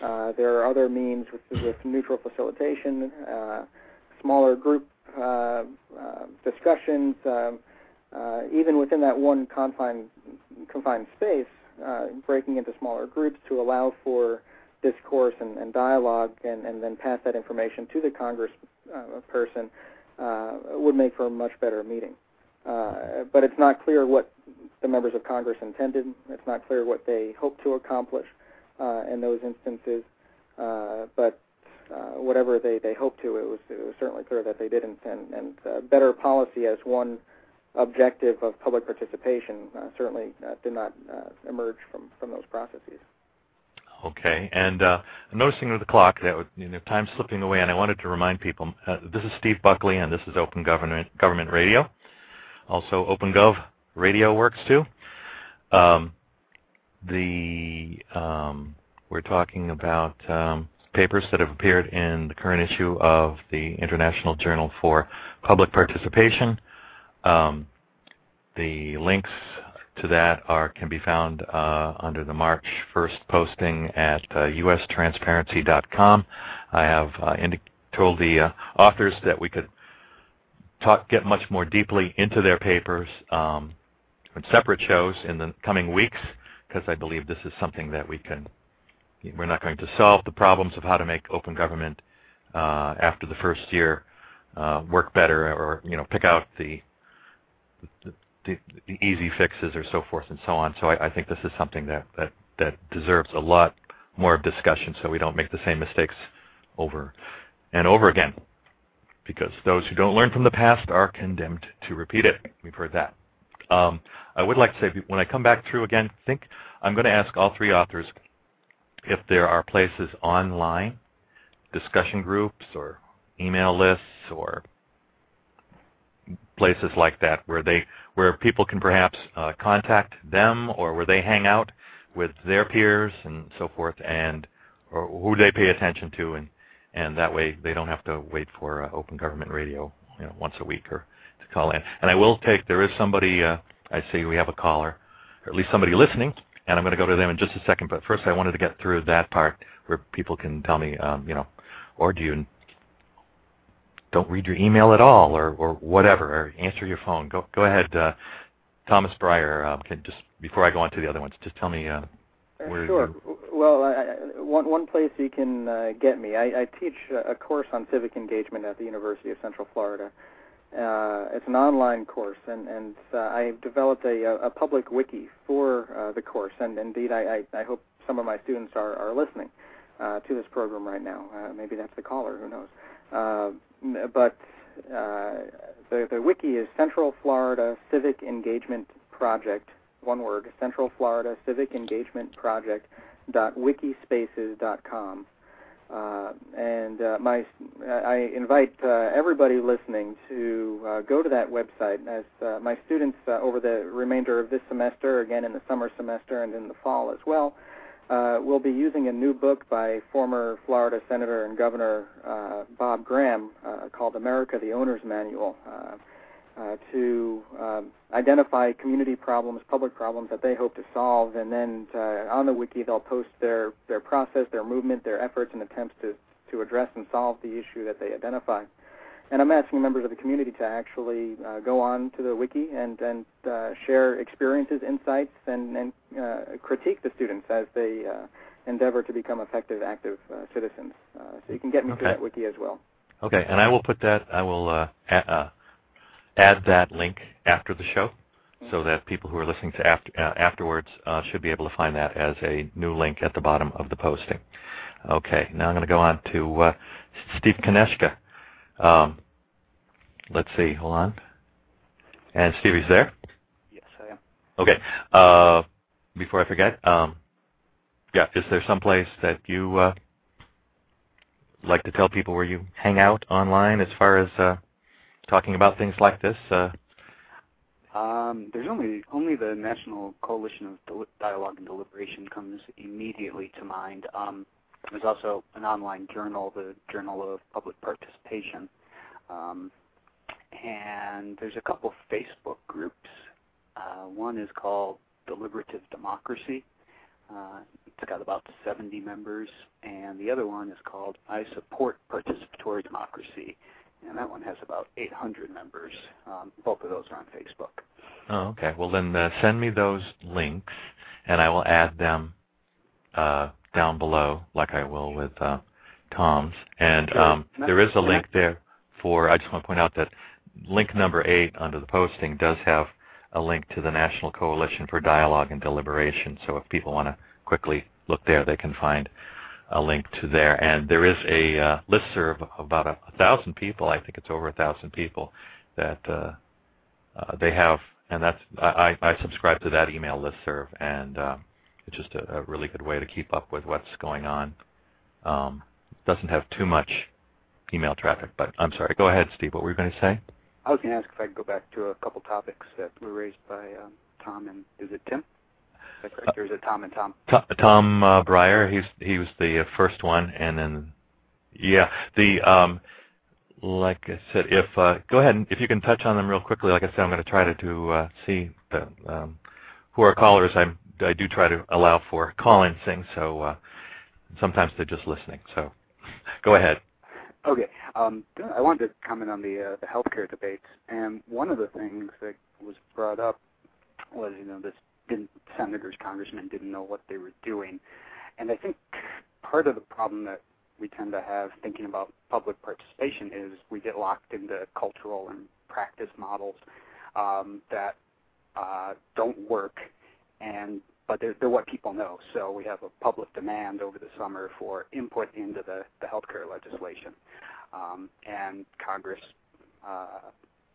Uh, there are other means with, with neutral facilitation, uh, smaller group uh, uh, discussions, um, uh, even within that one confined, confined space, uh, breaking into smaller groups to allow for discourse and, and dialogue and, and then pass that information to the Congress uh, person uh, would make for a much better meeting. Uh, but it's not clear what the members of Congress intended. It's not clear what they hope to accomplish uh, in those instances. Uh, but uh, whatever they, they hoped to, it was, it was certainly clear that they didn't. And, and uh, better policy as one objective of public participation uh, certainly uh, did not uh, emerge from, from those processes. Okay, and uh, noticing with the clock that you know, time's slipping away, and I wanted to remind people, uh, this is Steve Buckley, and this is Open Government Government Radio. Also, OpenGov Radio works too. Um, the um, we're talking about um, papers that have appeared in the current issue of the International Journal for Public Participation. Um, the links to that are can be found uh, under the March first posting at uh, U S transparency dot com. I have uh, indi- told the uh, authors that we could talk, get much more deeply into their papers um, in separate shows in the coming weeks, because I believe this is something that we can. We're not going to solve the problems of how to make open government uh, after the first year uh, work better, or you know, pick out the, the The, the easy fixes or so forth and so on. So I, I think this is something that, that, that deserves a lot more discussion so we don't make the same mistakes over and over again, because those who don't learn from the past are condemned to repeat it. We've heard that. Um, I would like to say, when I come back through again, think I'm going to ask all three authors if there are places online, discussion groups or email lists or places like that where they where people can perhaps uh, contact them, or where they hang out with their peers and so forth, and or who they pay attention to, and and that way they don't have to wait for uh, Open Government Radio, you know, once a week or to call in. And I will take there is somebody uh, I see we have a caller, or at least somebody listening, and I'm going to go to them in just a second. But first, I wanted to get through that part where people can tell me, um, you know, or do you don't read your email at all, or, or whatever, or answer your phone. Go go ahead, uh, Thomas Breyer. Uh, can just before I go on to the other ones, just tell me uh, where. Sure. You... Well, I, one one place you can uh, get me. I, I teach a course on civic engagement at the University of Central Florida. Uh, it's an online course, and and uh, I've developed a, a public wiki for uh, the course, and indeed, I, I, I hope some of my students are are listening uh, to this program right now. Uh, maybe that's the caller. Who knows? Uh, but uh, the, the wiki is Central Florida Civic Engagement Project, one word, Central Florida Civic Engagement Project dot wikispaces dot com. Uh, and uh, my, I invite uh, everybody listening to uh, go to that website, as uh, my students uh, over the remainder of this semester, again in the summer semester and in the fall as well, Uh, we'll be using a new book by former Florida Senator and Governor uh, Bob Graham uh, called America, the Owner's Manual, uh, uh, to uh, identify community problems, public problems that they hope to solve, and then uh, on the wiki they'll post their, their process, their movement, their efforts and attempts to, to address and solve the issue that they identify. And I'm asking members of the community to actually uh, go on to the wiki and, and uh, share experiences, insights, and, and uh, critique the students as they uh, endeavor to become effective, active uh, citizens. Uh, so you can get me okay. to that wiki as well. Okay, and I will put that, I will uh, a- uh, add that link after the show, mm-hmm. so that people who are listening to after, uh, afterwards uh, should be able to find that as a new link at the bottom of the posting. Okay, now I'm going to go on to uh, Steve Konechka. Um, let's see, hold on. And Steve, is there? Yes, I am. Okay. Uh, before I forget, um, yeah, is there some place that you uh, like to tell people where you hang out online as far as uh, talking about things like this? Uh, um, there's only only the National Coalition of Del- Dialogue and Deliberation comes immediately to mind. Um, there's also an online journal, the Journal of Public Participation. Um, and there's a couple Facebook groups. Uh, one is called Deliberative Democracy, Uh, it's got about seventy members, and the other one is called I Support Participatory Democracy, and that one has about eight hundred members. Um, both of those are on Facebook. Oh, okay. Well, then uh, send me those links, and I will add them uh, down below, like I will with uh, Tom's. And um, there is a link there for, I just want to point out that link number eight under the posting does have a link to the National Coalition for Dialogue and Deliberation. So if people want to quickly look there, they can find a link to there. And there is a uh, listserv of about a, a thousand people. I think it's over a thousand people that uh, uh, they have. And that's I, I subscribe to that email listserv, and uh, it's just a, a really good way to keep up with what's going on. Um, doesn't have too much email traffic, but I'm sorry. Go ahead, Steve. What were you going to say? I was going to ask if I could go back to a couple topics that were raised by um, Tom and, is it Tim? Is that correct, or is it Tom and Tom? Tom, Tom uh, Breyer, he's, he was the uh, first one, and then, yeah, the, um, like I said, if, uh, go ahead, and if you can touch on them real quickly, like I said, I'm going to try to, to uh, see the, um, who are callers. I'm, I do try to allow for call-in things, so uh, sometimes they're just listening, so go ahead. Okay. Um, I wanted to comment on the uh, the healthcare debates, and one of the things that was brought up was, you know, this didn't, senators, congressmen didn't know what they were doing, and I think part of the problem that we tend to have thinking about public participation is we get locked into cultural and practice models um, that uh, don't work, and but they're, they're what people know. So we have a public demand over the summer for input into the, the healthcare legislation. Um, and Congress, uh,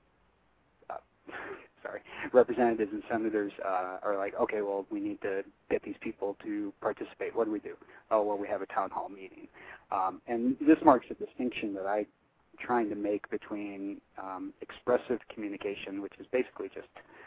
uh, sorry, representatives and senators uh, are like, okay, well, we need to get these people to participate. What do we do? Oh, well, we have a town hall meeting. Um, and this marks a distinction that I'm trying to make between um, expressive communication, which is basically just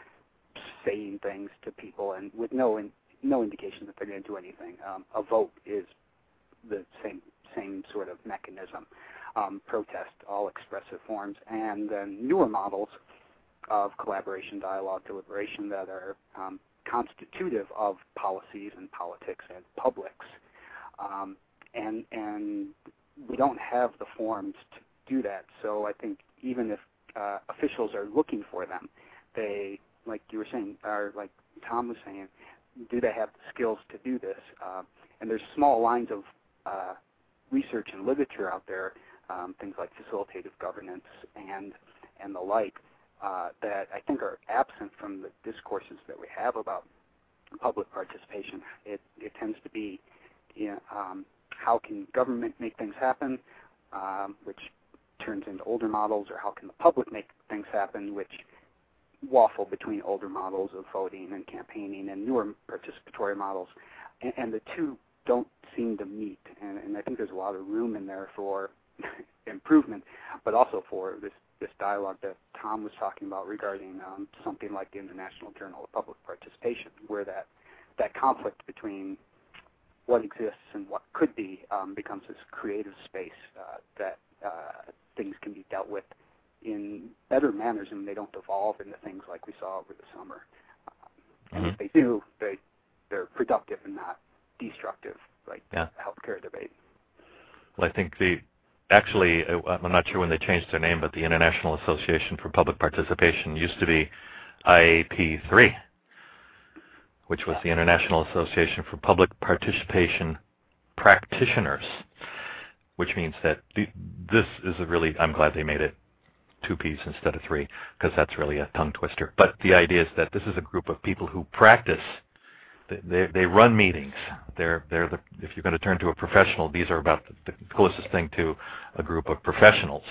saying things to people and with no in, no indication that they're going to do anything. Um, a vote is the same same sort of mechanism. Um, protest, all expressive forms, and then newer models of collaboration, dialogue, deliberation that are um, constitutive of policies and politics and publics. Um, and and we don't have the forms to do that. So I think even if uh, officials are looking for them, they, like you were saying, or like Tom was saying, do they have the skills to do this? Uh, and there's small lines of uh, research and literature out there, um, things like facilitative governance and and the like, uh, that I think are absent from the discourses that we have about public participation. It, it tends to be, you know, um, how can government make things happen, um, which turns into older models, or how can the public make things happen, which waffle between older models of voting and campaigning and newer participatory models, and, and the two don't seem to meet. And, and I think there's a lot of room in there for improvement, but also for this, this dialogue that Tom was talking about regarding um, something like the International Journal of Public Participation, where that, that conflict between what exists and what could be um, becomes this creative space uh, that uh, things can be dealt with in better manners, and they don't devolve into things like we saw over the summer. Um, and mm-hmm. if they do, they, they're productive and not destructive, like yeah. the healthcare debate. Well, I think the, actually, I'm not sure when they changed their name, but the International Association for Public Participation used to be I A P three, which was the International Association for Public Participation Practitioners, which means that the, this is a really, I'm glad they made it two P's instead of three, because that's really a tongue twister. But the idea is that this is a group of people who practice. They, they run meetings. They're, they're the, if you're going to turn to a professional, these are about the, the closest thing to a group of professionals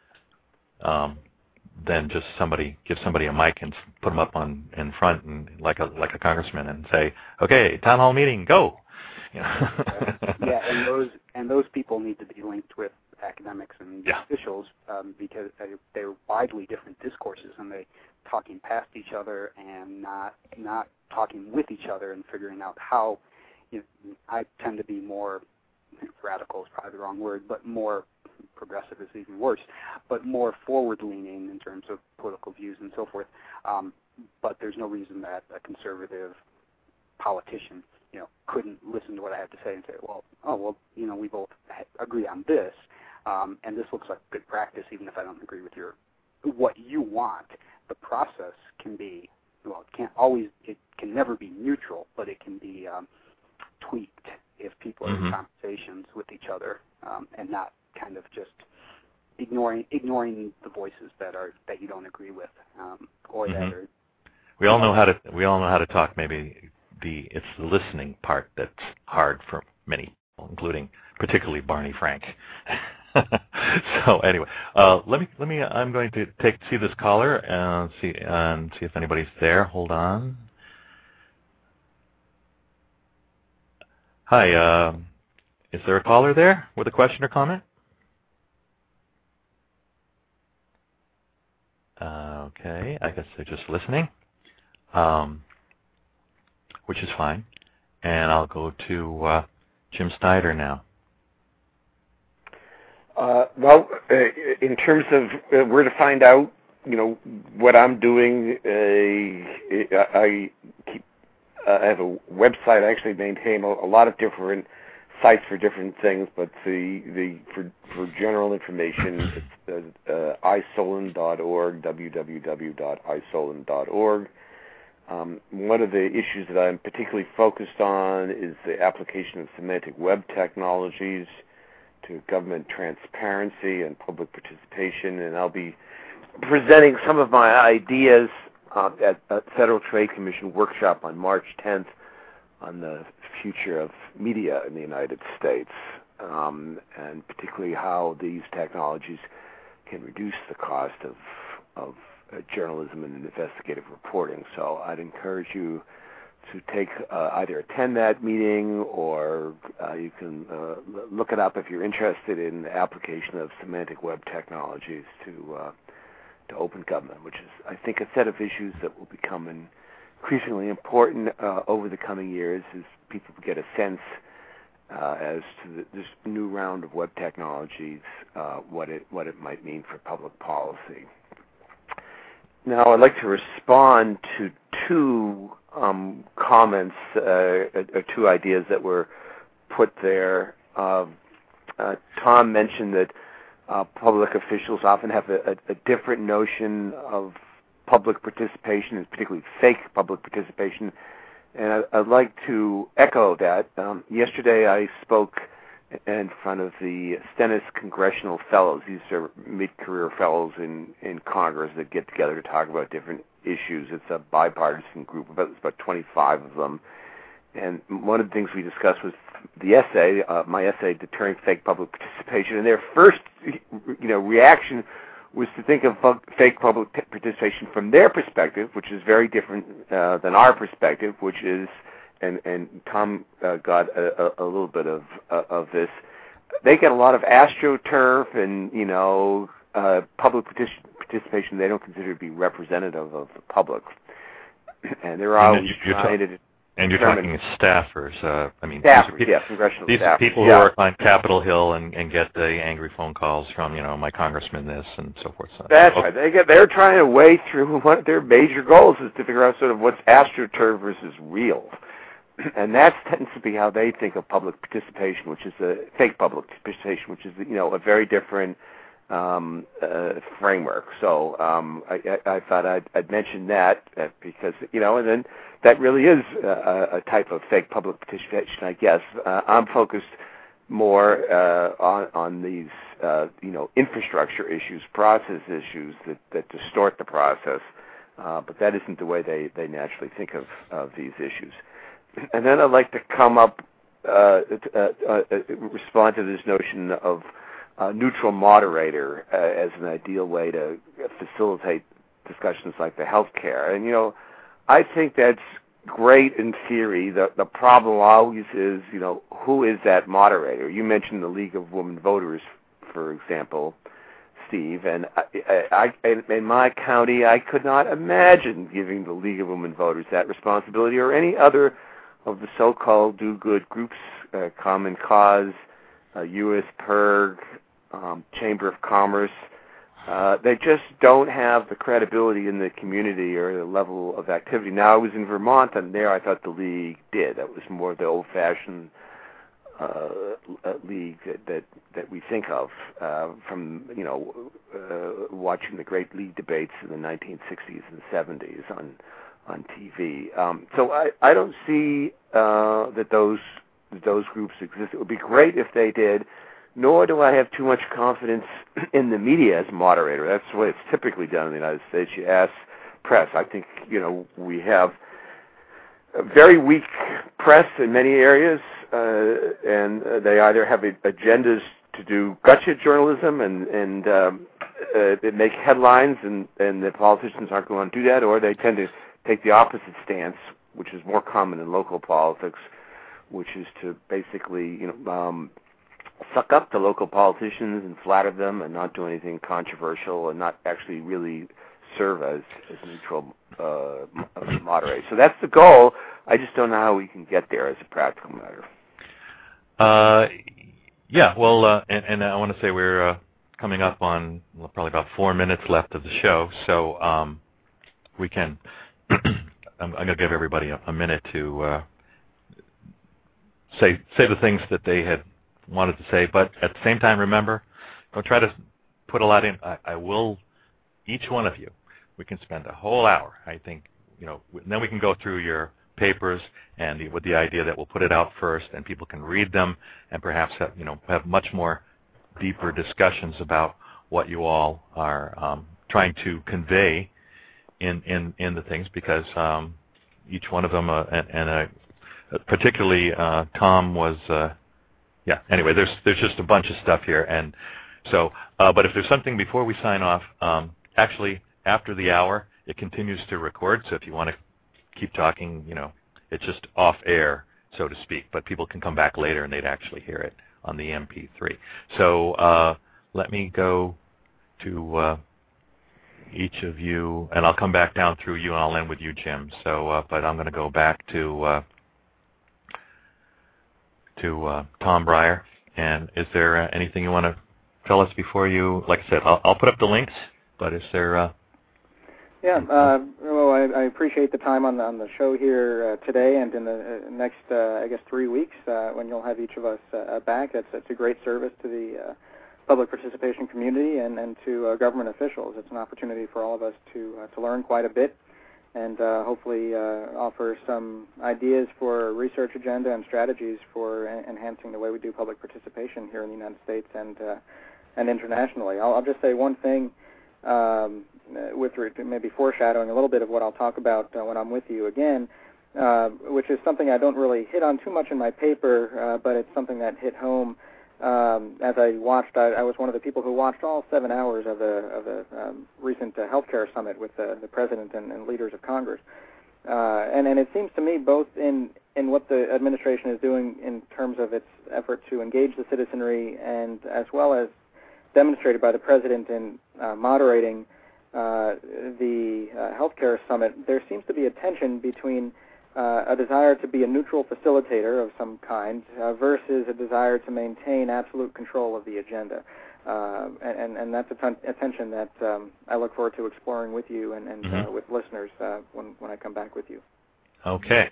um, than just somebody, give somebody a mic and put them up on in front and like a like a congressman and say, okay, town hall meeting, go. You know? Yeah, and those and those people need to be linked with academics and yeah. officials um, because they, they're widely different discourses, and they talking past each other and not not talking with each other and figuring out how. You know, I tend to be more radical is probably the wrong word, but more progressive is even worse, but more forward-leaning in terms of political views and so forth. Um, but there's no reason that a conservative politician you know, couldn't listen to what I had to say and say, well, oh, well, you know, we both agree on this, um, and this looks like good practice, even if I don't agree with your what you want. The process can be, well, it can't always, it can never be neutral, but it can be um, tweaked if people are mm-hmm. in conversations with each other um, and not kind of just ignoring ignoring the voices that are that you don't agree with um, or mm-hmm. that are. We all know how to we all know how to talk. Maybe the it's the listening part that's hard for many people, including particularly Barney Frank. So anyway, uh, let me let me. I'm going to take see this caller and see and see if anybody's there. Hold on. Hi, uh, is there a caller there with a question or comment? Uh, okay, I guess they're just listening, um, which is fine. And I'll go to uh, Jim Snyder now. Uh, well, uh, in terms of uh, where to find out, you know, what I'm doing, uh, I keep, uh, I have a website. I actually maintain a, a lot of different sites for different things, but the the for for general information, it's uh, uh, i solon dot org, w w w dot i solon dot org. Um, one of the issues that I'm particularly focused on is the application of semantic web technologies to government transparency and public participation, and I'll be presenting some of my ideas uh, at a Federal Trade Commission workshop on March tenth on the future of media in the United States, um, and particularly how these technologies can reduce the cost of, of uh, journalism and investigative reporting. So I'd encourage you to take uh, either attend that meeting or uh, you can uh, look it up if you're interested in the application of semantic web technologies to uh, to open government, which is, I think, a set of issues that will become increasingly important uh, over the coming years as people get a sense uh, as to the, this new round of web technologies, uh, what it what it might mean for public policy. Now, I'd like to respond to two um, comments, uh, or two ideas that were put there. Uh, uh, Tom mentioned that uh, public officials often have a, a, a different notion of public participation, and particularly fake public participation, and I, I'd like to echo that. Um, yesterday, I spoke in front of the Stennis Congressional Fellows. These are mid-career fellows in, in Congress that get together to talk about different issues. It's a bipartisan group, about, it's about twenty-five of them. And one of the things we discussed was the essay, uh, my essay, Deterring Fake Public Participation. And their first, you know, reaction was to think of fake public participation from their perspective, which is very different uh, than our perspective, which is, and, and Tom uh, got a, a, a little bit of uh, of this. They get a lot of AstroTurf and, you know, uh, public partic- participation they don't consider to be representative of the public. And they're always trying to... And you're talking staffers. Uh, I mean, staffers, these are people, yes, congressional these staffers. are people yeah. who work on Capitol Hill and, and get the angry phone calls from, you know, my congressman this and so forth. So, That's okay. right. They get, they're trying to weigh through what their major goals is to figure out sort of what's AstroTurf versus real. And that tends to be how they think of public participation, which is a fake public participation, which is, you know, a very different um, uh, framework. So um, I, I, I thought I'd, I'd mention that uh, because, you know, and then that really is a, a type of fake public participation, I guess. Uh, I'm focused more uh, on, on these, uh, you know, infrastructure issues, process issues that, that distort the process, uh, but that isn't the way they, they naturally think of, of these issues. And then I'd like to come up, uh, uh, uh, respond to this notion of a neutral moderator uh, as an ideal way to facilitate discussions like the health care. And, you know, I think that's great in theory. The the problem always is, you know, who is that moderator? You mentioned the League of Women Voters, for example, Steve, and I, I, in my county, I could not imagine giving the League of Women Voters that responsibility or any other of the so-called do-good groups, uh, Common Cause, uh, U S P I R G, um, Chamber of Commerce. Uh, they just don't have the credibility in the community or the level of activity. Now, I was in Vermont, and there I thought the League did. That was more the old-fashioned uh, league that, that that we think of uh, from, you know, uh, watching the great league debates in the nineteen sixties and seventies on on T V. Um, so I, I don't see uh, that those those groups exist. It would be great if they did, nor do I have too much confidence in the media as moderator. That's the way it's typically done in the United States. You ask press. I think, you know, we have a very weak press in many areas, uh, and uh, they either have agendas to do gotcha journalism and, and um, uh, they make headlines, and, and the politicians aren't going to do that, or they tend to take the opposite stance, which is more common in local politics, which is to basically, you know, um, suck up the local politicians and flatter them and not do anything controversial and not actually really serve as, as neutral uh, moderators. So that's the goal. I just don't know how we can get there as a practical matter. Uh, yeah, well, uh, and, and I want to say we're uh, coming up on well, probably about four minutes left of the show, so um, we can. I'm, I'm going to give everybody a, a minute to uh, say say the things that they had wanted to say, but at the same time, remember, don't try to put a lot in. I, I will, each one of you, we can spend a whole hour, I think, you know, and then we can go through your papers and the, with the idea that we'll put it out first and people can read them and perhaps have, you know, have much more deeper discussions about what you all are um, trying to convey in, in, in the things, because um, each one of them, uh, and, and uh, particularly uh, Tom was, uh, yeah, anyway, there's there's just a bunch of stuff here. And so, uh, but if there's something before we sign off, um, actually, after the hour, it continues to record, so if you want to keep talking, you know, it's just off air, so to speak, but people can come back later and they'd actually hear it on the M P three. So uh, let me go to uh, each of you, and I'll come back down through you, and I'll end with you, Jim. So, uh, but I'm going to go back to uh, to uh, Tom Breyer. And is there uh, anything you want to tell us before you? Like I said, I'll, I'll put up the links, but is there? Uh, Yeah, uh, well, I, I appreciate the time on the, on the show here uh, today and in the uh, next, uh, I guess, three weeks uh, when you'll have each of us uh, back. It's, it's a great service to the uh, public participation community and, and to uh, government officials. It's an opportunity for all of us to uh, to learn quite a bit and uh, hopefully uh, offer some ideas for a research agenda and strategies for en- enhancing the way we do public participation here in the United States and uh, and internationally. I'll, I'll just say one thing. Um, with maybe foreshadowing a little bit of what I'll talk about uh, when I'm with you again, uh, which is something I don't really hit on too much in my paper, uh, but it's something that hit home um, as I watched. I, I was one of the people who watched all seven hours of the of the um, recent uh, healthcare summit with the, the president and, and leaders of Congress, uh, and and it seems to me both in in what the administration is doing in terms of its effort to engage the citizenry, and as well as demonstrated by the president in uh, moderating Uh, the uh, healthcare summit, there seems to be a tension between uh, a desire to be a neutral facilitator of some kind uh, versus a desire to maintain absolute control of the agenda. Uh, and, and that's a, ton- a tension that um, I look forward to exploring with you and, and mm-hmm. uh, with listeners uh, when, when I come back with you. Okay.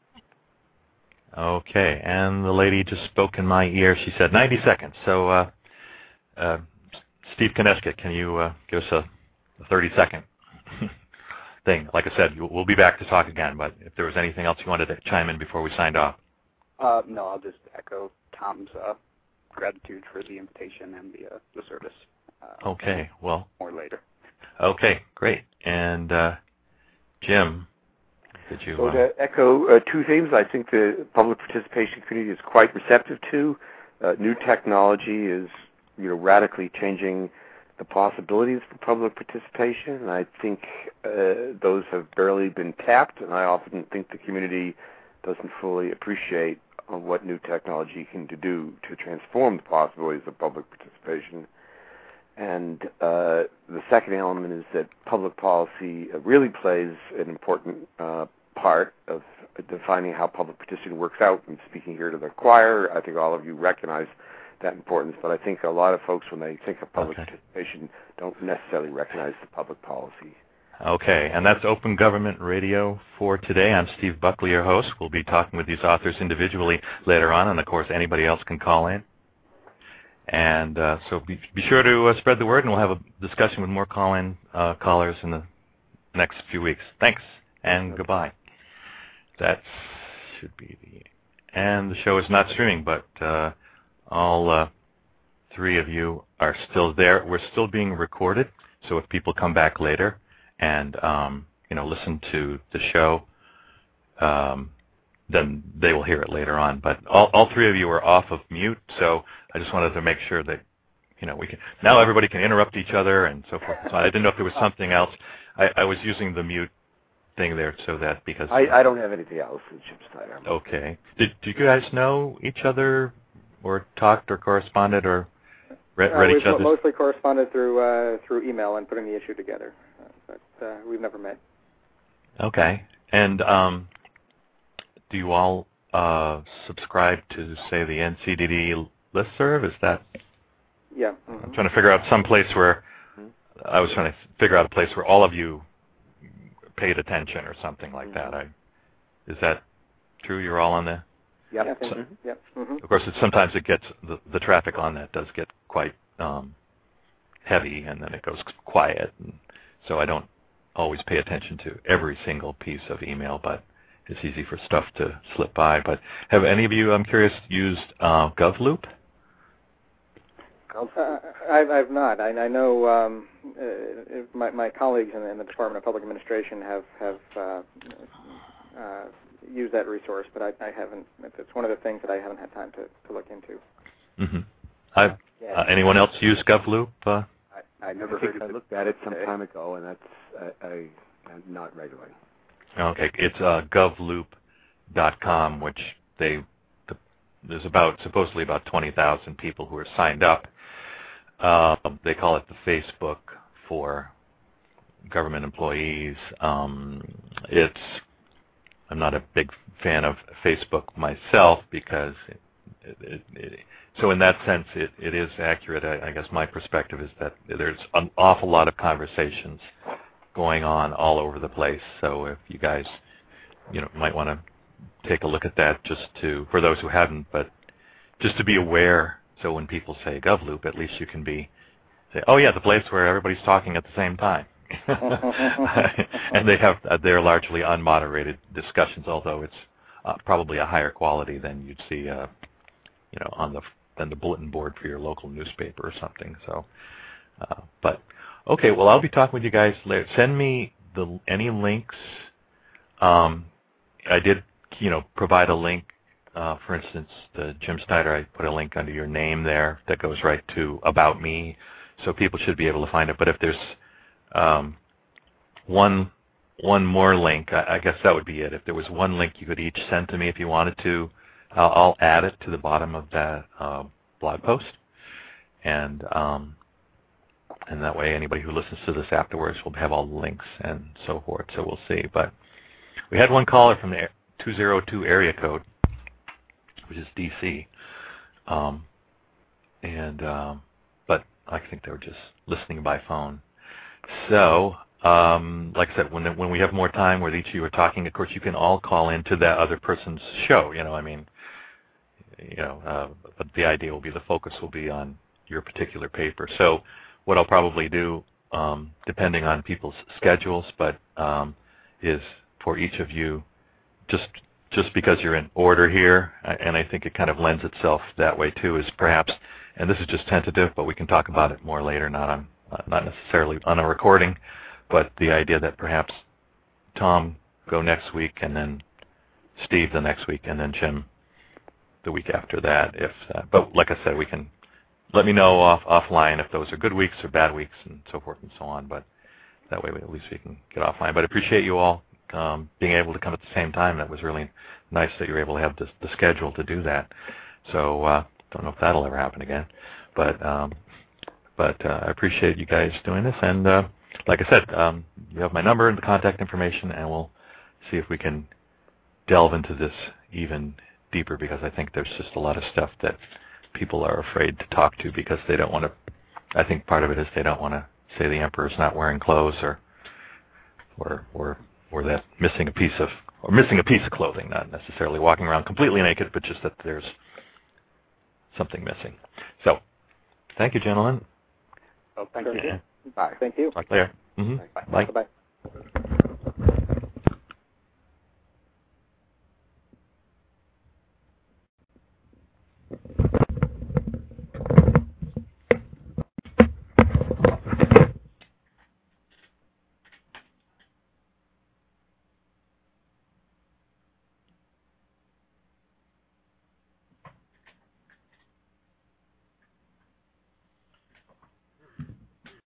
Okay. And the lady just spoke in my ear. She said ninety seconds. So, uh, uh, Steve Koneska, can you uh, give us a The thirty-second thing. Like I said, we'll be back to talk again, but if there was anything else you wanted to chime in before we signed off. Uh, no, I'll just echo Tom's uh, gratitude for the invitation and the uh, the service. Uh, okay, well. More later. Okay, great. And uh, Jim, did you... So uh, to echo uh, two themes, I think the public participation community is quite receptive to. Uh, new technology is, you know, radically changing the possibilities for public participation, and I think uh, those have barely been tapped, and I often think the community doesn't fully appreciate uh, what new technology can do to transform the possibilities of public participation. And uh, the second element is that public policy really plays an important uh, part of defining how public participation works out. I'm speaking here to the choir. I think all of you recognize that importance. But I think a lot of folks, when they think of public okay. participation, don't necessarily recognize the public policy. Okay, and that's Open Government Radio for today. I'm Steve Buckley, your host. We'll be talking with these authors individually later on, and of course anybody else can call in. And uh, so be, be sure to uh, spread the word, and we'll have a discussion with more call-in uh, callers in the next few weeks. Thanks, and okay. goodbye. That should be the... And the show is not streaming, but uh, all uh, three of you are still there. We're still being recorded, so if people come back later and um, you know listen to the show, um, then they will hear it later on. But all, all three of you are off of mute, so I just wanted to make sure that you know we can now everybody can interrupt each other and so forth. So I didn't know if there was something else. I, I was using the mute thing there so that because I, I don't have anything else in Jim Snyder. Okay. Did, did you guys know each other or talked or corresponded or read, uh, read we've each other? Mostly corresponded through uh, through email and putting the issue together, uh, but uh, we've never met. Okay. And um, do you all uh, subscribe to, say, the N C D D listserv? Is that? Yeah. Mm-hmm. I'm trying to figure out some place where I was trying to figure out a place where all of you paid attention or something like mm-hmm. that. I, is that true? You're all on there? Yep. Yeah, so, mm-hmm. Yep. Mm-hmm. Of course, it, sometimes it gets the, the traffic on that does get quite um, heavy, and then it goes quiet. And so I don't always pay attention to every single piece of email, but it's easy for stuff to slip by. But have any of you, I'm curious, used uh, GovLoop? Uh, I've, I've not. I, I know um, uh, my, my colleagues in, in the Department of Public Administration have have uh, uh, used that resource, but I, I haven't. It's one of the things that I haven't had time to, to look into. Mm-hmm. I've, uh, anyone else use GovLoop? Uh? I, I never I heard think of I it. looked at it some time ago, and that's I, I not regularly. Okay, it's uh, govloop dot com, which they the, there's about supposedly about twenty thousand people who are signed up. Uh, they call it the Facebook for government employees. Um, it's I'm not a big fan of Facebook myself because it, it, it, so in that sense it, it is accurate. I, I guess my perspective is that there's an awful lot of conversations going on all over the place. So if you guys you know might want to take a look at that just to for those who haven't, but just to be aware. So when people say GovLoop, at least you can be say, oh yeah, the place where everybody's talking at the same time, and they have uh, they're largely unmoderated discussions, although it's uh, probably a higher quality than you'd see, uh, you know, on the than the bulletin board for your local newspaper or something. So, uh, but okay, well I'll be talking with you guys later. Send me the any links. Um, I did, you know, provide a link. Uh, for instance, the Jim Snyder, I put a link under your name there that goes right to About Me, so people should be able to find it. But if there's um, one one more link, I, I guess that would be it. If there was one link you could each send to me if you wanted to, I'll, I'll add it to the bottom of that uh, blog post, and um, and that way anybody who listens to this afterwards will have all the links and so forth. So we'll see. But we had one caller from the two oh two area code, which is D C, um, and um, but I think they were just listening by phone. So, um, like I said, when when we have more time where each of you are talking, of course, you can all call into that other person's show. You know, I mean, you know, uh, but the idea will be the focus will be on your particular paper. So, what I'll probably do, um, depending on people's schedules, but um, is for each of you, just. Just because you're in order here, and I think it kind of lends itself that way too, is perhaps, and this is just tentative, but we can talk about it more later, not on, not necessarily on a recording, but the idea that perhaps Tom go next week, and then Steve the next week, and then Jim the week after that. If, uh, but like I said, we can let me know off offline if those are good weeks or bad weeks, and so forth and so on. But that way, we, at least we can get offline. But I appreciate you all. Um, being able to come at the same time. That was really nice that you were able to have this, the schedule to do that. So uh, don't know if that'll ever happen again, but um, but uh, I appreciate you guys doing this. And uh, like I said, um, you have my number and the contact information, and we'll see if we can delve into this even deeper, because I think there's just a lot of stuff that people are afraid to talk to because they don't want to. I think part of it is they don't want to say the emperor's not wearing clothes, or or or or that missing a piece of or missing a piece of clothing, not necessarily walking around completely naked, but just that there's something missing. So, thank you, gentlemen. Oh, thank Sure. you. Bye. Thank you. Talk later. Mm-hmm. Bye. Bye. Bye-bye.